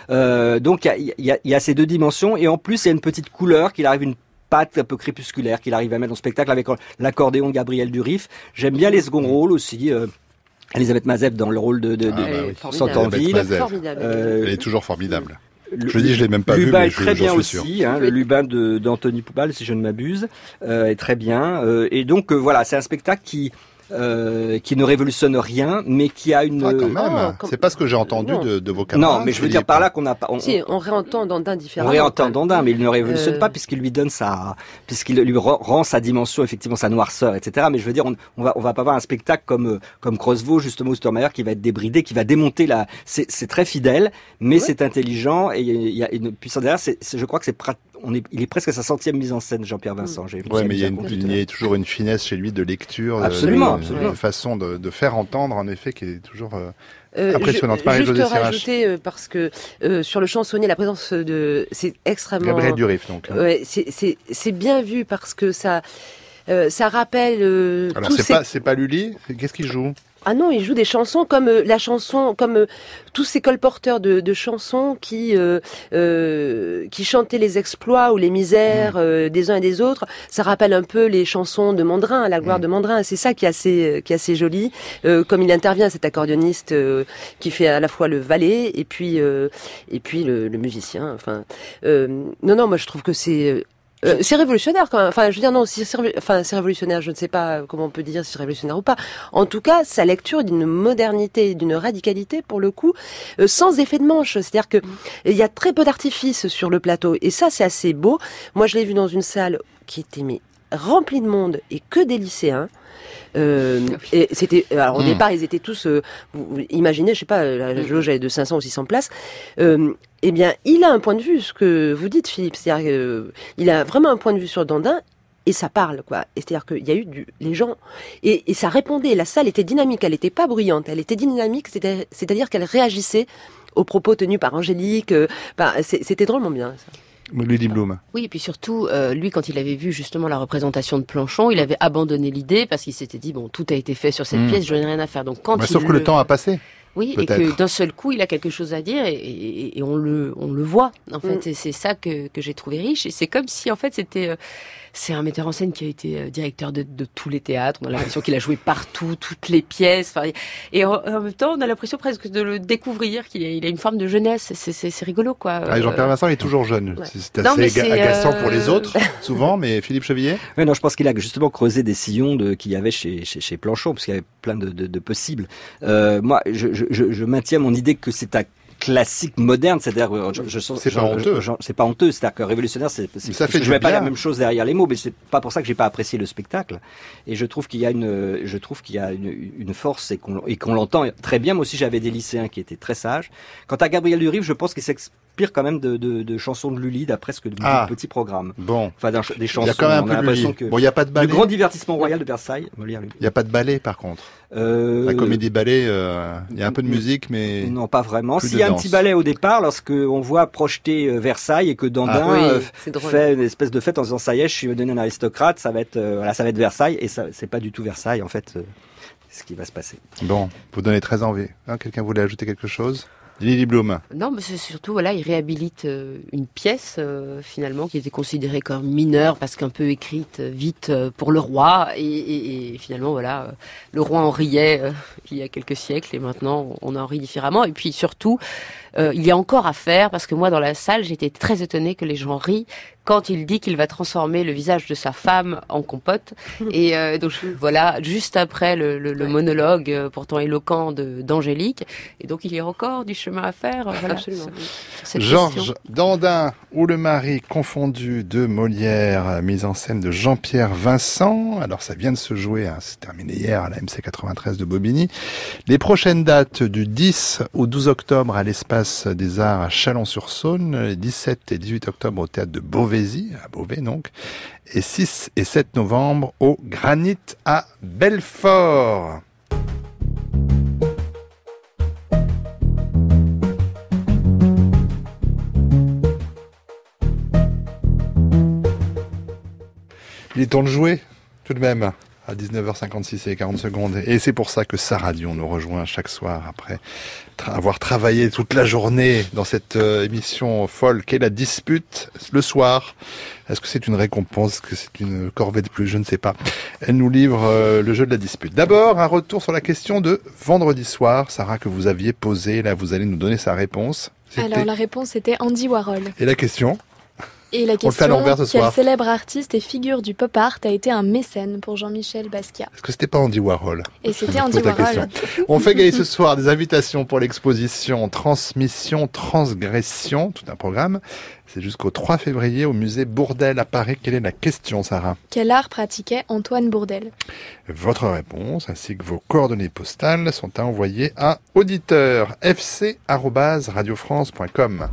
Euh, donc il y a, y, a, y a ces deux dimensions et en plus il y a une petite couleur qu'il arrive une patte un peu crépusculaire qu'il arrive à mettre dans le spectacle avec l'accordéon de Gabriel Durif. J'aime bien les seconds rôles aussi. Euh, Elisabeth Mazep dans le rôle de, de, de, ah, bah oui. Santanville. Euh, Elle est toujours formidable. Le, je dis, je l'ai même pas Lubin vu, mais est très je, bien suis aussi, sûr. hein, le Lubin de d'Anthony Poupal, si je ne m'abuse, euh, est très bien. Euh, et donc euh, voilà, c'est un spectacle qui euh, qui ne révolutionne rien, mais qui a une. Ah, quand même. Oh, comme... C'est pas ce que j'ai entendu de, de vos camarades. Non, mais je veux dire par là qu'on n'a pas. On, si, on réentend Dandin différemment. On réentend Dandin, mais il ne révolutionne euh... pas puisqu'il lui donne sa, puisqu'il lui rend sa dimension, effectivement, sa noirceur, et cetera. Mais je veux dire, on, on va, on va pas avoir un spectacle comme comme Creusevaux, justement, Ostermayer, qui va être débridé, qui va démonter la. C'est, c'est très fidèle, mais ouais. c'est intelligent et il y a une puissance derrière. C'est, c'est, je crois que c'est pratique. On est, il est presque à sa centième mise en scène, Jean-Pierre Vincent. J'ai ouais, mais il y, a une, il y a toujours une finesse chez lui de lecture, absolument, de, absolument. de façon de, de faire entendre, en effet, qui est toujours euh, euh, impressionnante. Marie-Josée Sirache. Juste rajouter, euh, parce que euh, sur le chansonnier, la présence de, c'est extrêmement. Gabriel Durif, donc. Hein. Ouais, c'est, c'est, c'est bien vu parce que ça, euh, ça rappelle. Euh, Alors tous c'est ces... pas, c'est pas Lully. Qu'est-ce qu'il joue? Ah non, il joue des chansons comme euh, la chanson, comme euh, tous ces colporteurs de, de chansons qui euh, euh, qui chantaient les exploits ou les misères euh, des uns et des autres. Ça rappelle un peu les chansons de Mandrin, la gloire mmh. de Mandrin. C'est ça qui est assez qui est assez joli. Euh, comme il intervient, cet accordéoniste euh, qui fait à la fois le valet et puis euh, et puis le, le musicien. Enfin, euh, non non, moi je trouve que c'est Euh, c'est révolutionnaire quand même. Enfin, je veux dire non, si c'est, enfin, c'est révolutionnaire. Je ne sais pas comment on peut dire si c'est révolutionnaire ou pas. En tout cas, sa lecture d'une modernité, d'une radicalité pour le coup, euh, sans effet de manche. C'est-à-dire que il y a très peu d'artifices sur le plateau, et ça, c'est assez beau. Moi, je l'ai vu dans une salle qui était mais remplie de monde et que des lycéens. Euh, et c'était alors au mmh. départ ils étaient tous euh, vous imaginez je sais pas la jauge est de cinq cents ou six cents places euh, eh bien il a un point de vue, ce que vous dites Philippe, c'est-à-dire euh, il a vraiment un point de vue sur Dandin et ça parle quoi, et c'est-à-dire qu'il y a eu du les gens et, et ça répondait, la salle était dynamique, elle était pas bruyante, elle était dynamique, c'est-à-dire, c'est-à-dire qu'elle réagissait aux propos tenus par Angélique, euh, bah, c'était drôlement bien ça. Lily Bloom. Oui, et puis surtout, euh, lui, quand il avait vu justement la représentation de Planchon, il avait abandonné l'idée parce qu'il s'était dit, bon, tout a été fait sur cette mmh. pièce, je n'ai rien à faire. Donc quand bah, il sauf que le... le temps a passé. Oui, peut-être. Et que d'un seul coup, il a quelque chose à dire et, et, et on le, on le voit. En fait, mmh. et c'est ça que, que j'ai trouvé riche. Et c'est comme si, en fait, c'était, euh, c'est un metteur en scène qui a été euh, directeur de, de tous les théâtres. On a l'impression qu'il a joué partout, toutes les pièces. Enfin, et en, en même temps, on a l'impression presque de le découvrir, qu'il a, il a une forme de jeunesse. C'est, c'est, c'est rigolo, quoi. Ah, Jean-Pierre Vincent est toujours jeune. Ouais. C'est assez non, c'est, agaçant euh... pour les autres, souvent. Mais Philippe Chevillier. Oui, non, je pense qu'il a justement creusé des sillons de, qu'il y avait chez, chez, chez Planchon, parce qu'il y avait plein de, de, de possibles. Euh, moi, je, je, je maintiens mon idée que c'est un classique moderne, c'est-à-dire je, je, c'est je, pas honteux, je, je, c'est pas honteux, c'est-à-dire que révolutionnaire, c'est, c'est ça fait je mets pas la même chose derrière les mots, mais c'est pas pour ça que j'ai pas apprécié le spectacle. Et je trouve qu'il y a une, je trouve qu'il y a une, une force et qu'on, et qu'on l'entend très bien. Moi aussi, j'avais des lycéens qui étaient très sages. Quant à Gabriel Durif, je pense qu'il s'inspire quand même de, de, de chansons de Lully, d'après ce que de ah, petits programmes. Bon, enfin des chansons. Il y a quand même un peu de Lully. Que bon, il y a pas de ballet. Le grand divertissement royal de Versailles. Il y a pas de ballet, par contre. Euh, la comédie ballet, euh, il y a un peu de musique, mais non, pas vraiment. S'il y a un petit ballet au départ, lorsque on voit projeter euh, Versailles et que Dandin ah, oui, euh, fait une espèce de fête en disant ça y est, je suis devenu un aristocrate, ça va être euh, voilà, ça va être Versailles, et ça c'est pas du tout Versailles en fait. Euh, ce qui va se passer. Bon, vous donnez très envie. Hein, quelqu'un voulait ajouter quelque chose? Lily Bloom. Non, mais c'est surtout, voilà, il réhabilite euh, une pièce, euh, finalement, qui était considérée comme mineure, parce qu'un peu écrite euh, vite euh, pour le roi, et, et, et finalement, voilà, euh, le roi en riait euh, il y a quelques siècles, et maintenant, on en rit différemment. Et puis, surtout, euh, il y a encore à faire, parce que moi, dans la salle, j'étais très étonnée que les gens rient quand il dit qu'il va transformer le visage de sa femme en compote. Et euh, donc voilà, juste après le, le, le monologue euh, pourtant éloquent de, d'Angélique. Et donc il y a encore du chemin à faire. Voilà, absolument. Cette Georges question. Dandin ou le mari confondu de Molière, mise en scène de Jean-Pierre Vincent. Alors ça vient de se jouer, hein, c'est terminé hier à la M C quatre-vingt-treize de Bobigny. Les prochaines dates du dix au douze octobre à l'Espace des Arts à Chalon-sur-Saône, les dix-sept et dix-huit octobre au Théâtre de Beauvais, à Beauvais donc, et six et sept novembre au Granit à Belfort. Il est temps de jouer, tout de même. à dix-neuf heures cinquante-six et quarante secondes. Et c'est pour ça que Sarah Dion nous rejoint chaque soir après tra- avoir travaillé toute la journée dans cette euh, émission folle qu'est la dispute le soir. Est-ce que c'est une récompense? Est-ce que c'est une corvée de plus? Je ne sais pas. Elle nous livre euh, le jeu de la dispute. D'abord, un retour sur la question de vendredi soir, Sarah, que vous aviez posée. Là, vous allez nous donner sa réponse. C'était... Alors, la réponse était Andy Warhol. Et la question? Et la On le fait à question, l'envers ce soir. quel célèbre artiste et figure du pop art a été un mécène pour Jean-Michel Basquiat? Est-ce que c'était pas Andy Warhol? Et c'était Je Andy pose la Warhol. question. On fait gagner ce soir des invitations pour l'exposition Transmission, Transgression, tout un programme. C'est jusqu'au trois février au musée Bourdelle à Paris. Quelle est la question, Sarah? Quel art pratiquait Antoine Bourdelle? Votre réponse ainsi que vos coordonnées postales sont à envoyer à auditeur f c arobase radio france point com.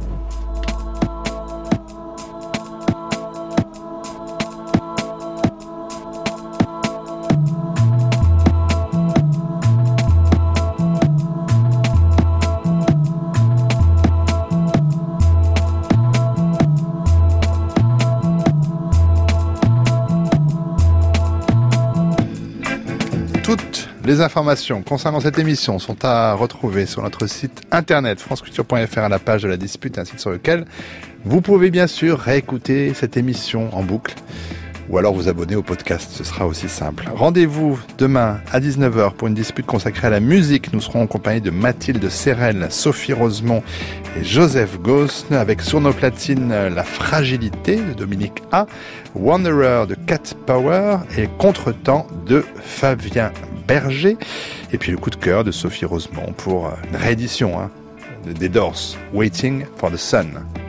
Toutes les informations concernant cette émission sont à retrouver sur notre site internet franceculture point f r à la page de la dispute, un site sur lequel vous pouvez bien sûr réécouter cette émission en boucle ou alors vous abonner au podcast, ce sera aussi simple. Rendez-vous demain à dix-neuf heures pour une dispute consacrée à la musique. Nous serons en compagnie de Mathilde Serrel, Sophie Rosemont et Joseph Gosne avec sur nos platines La Fragilité de Dominique A, Wanderer de Cat Power et Contretemps de Fabien Berger. Et puis le coup de cœur de Sophie Rosemont pour une réédition hein, des Doors, Waiting for the Sun.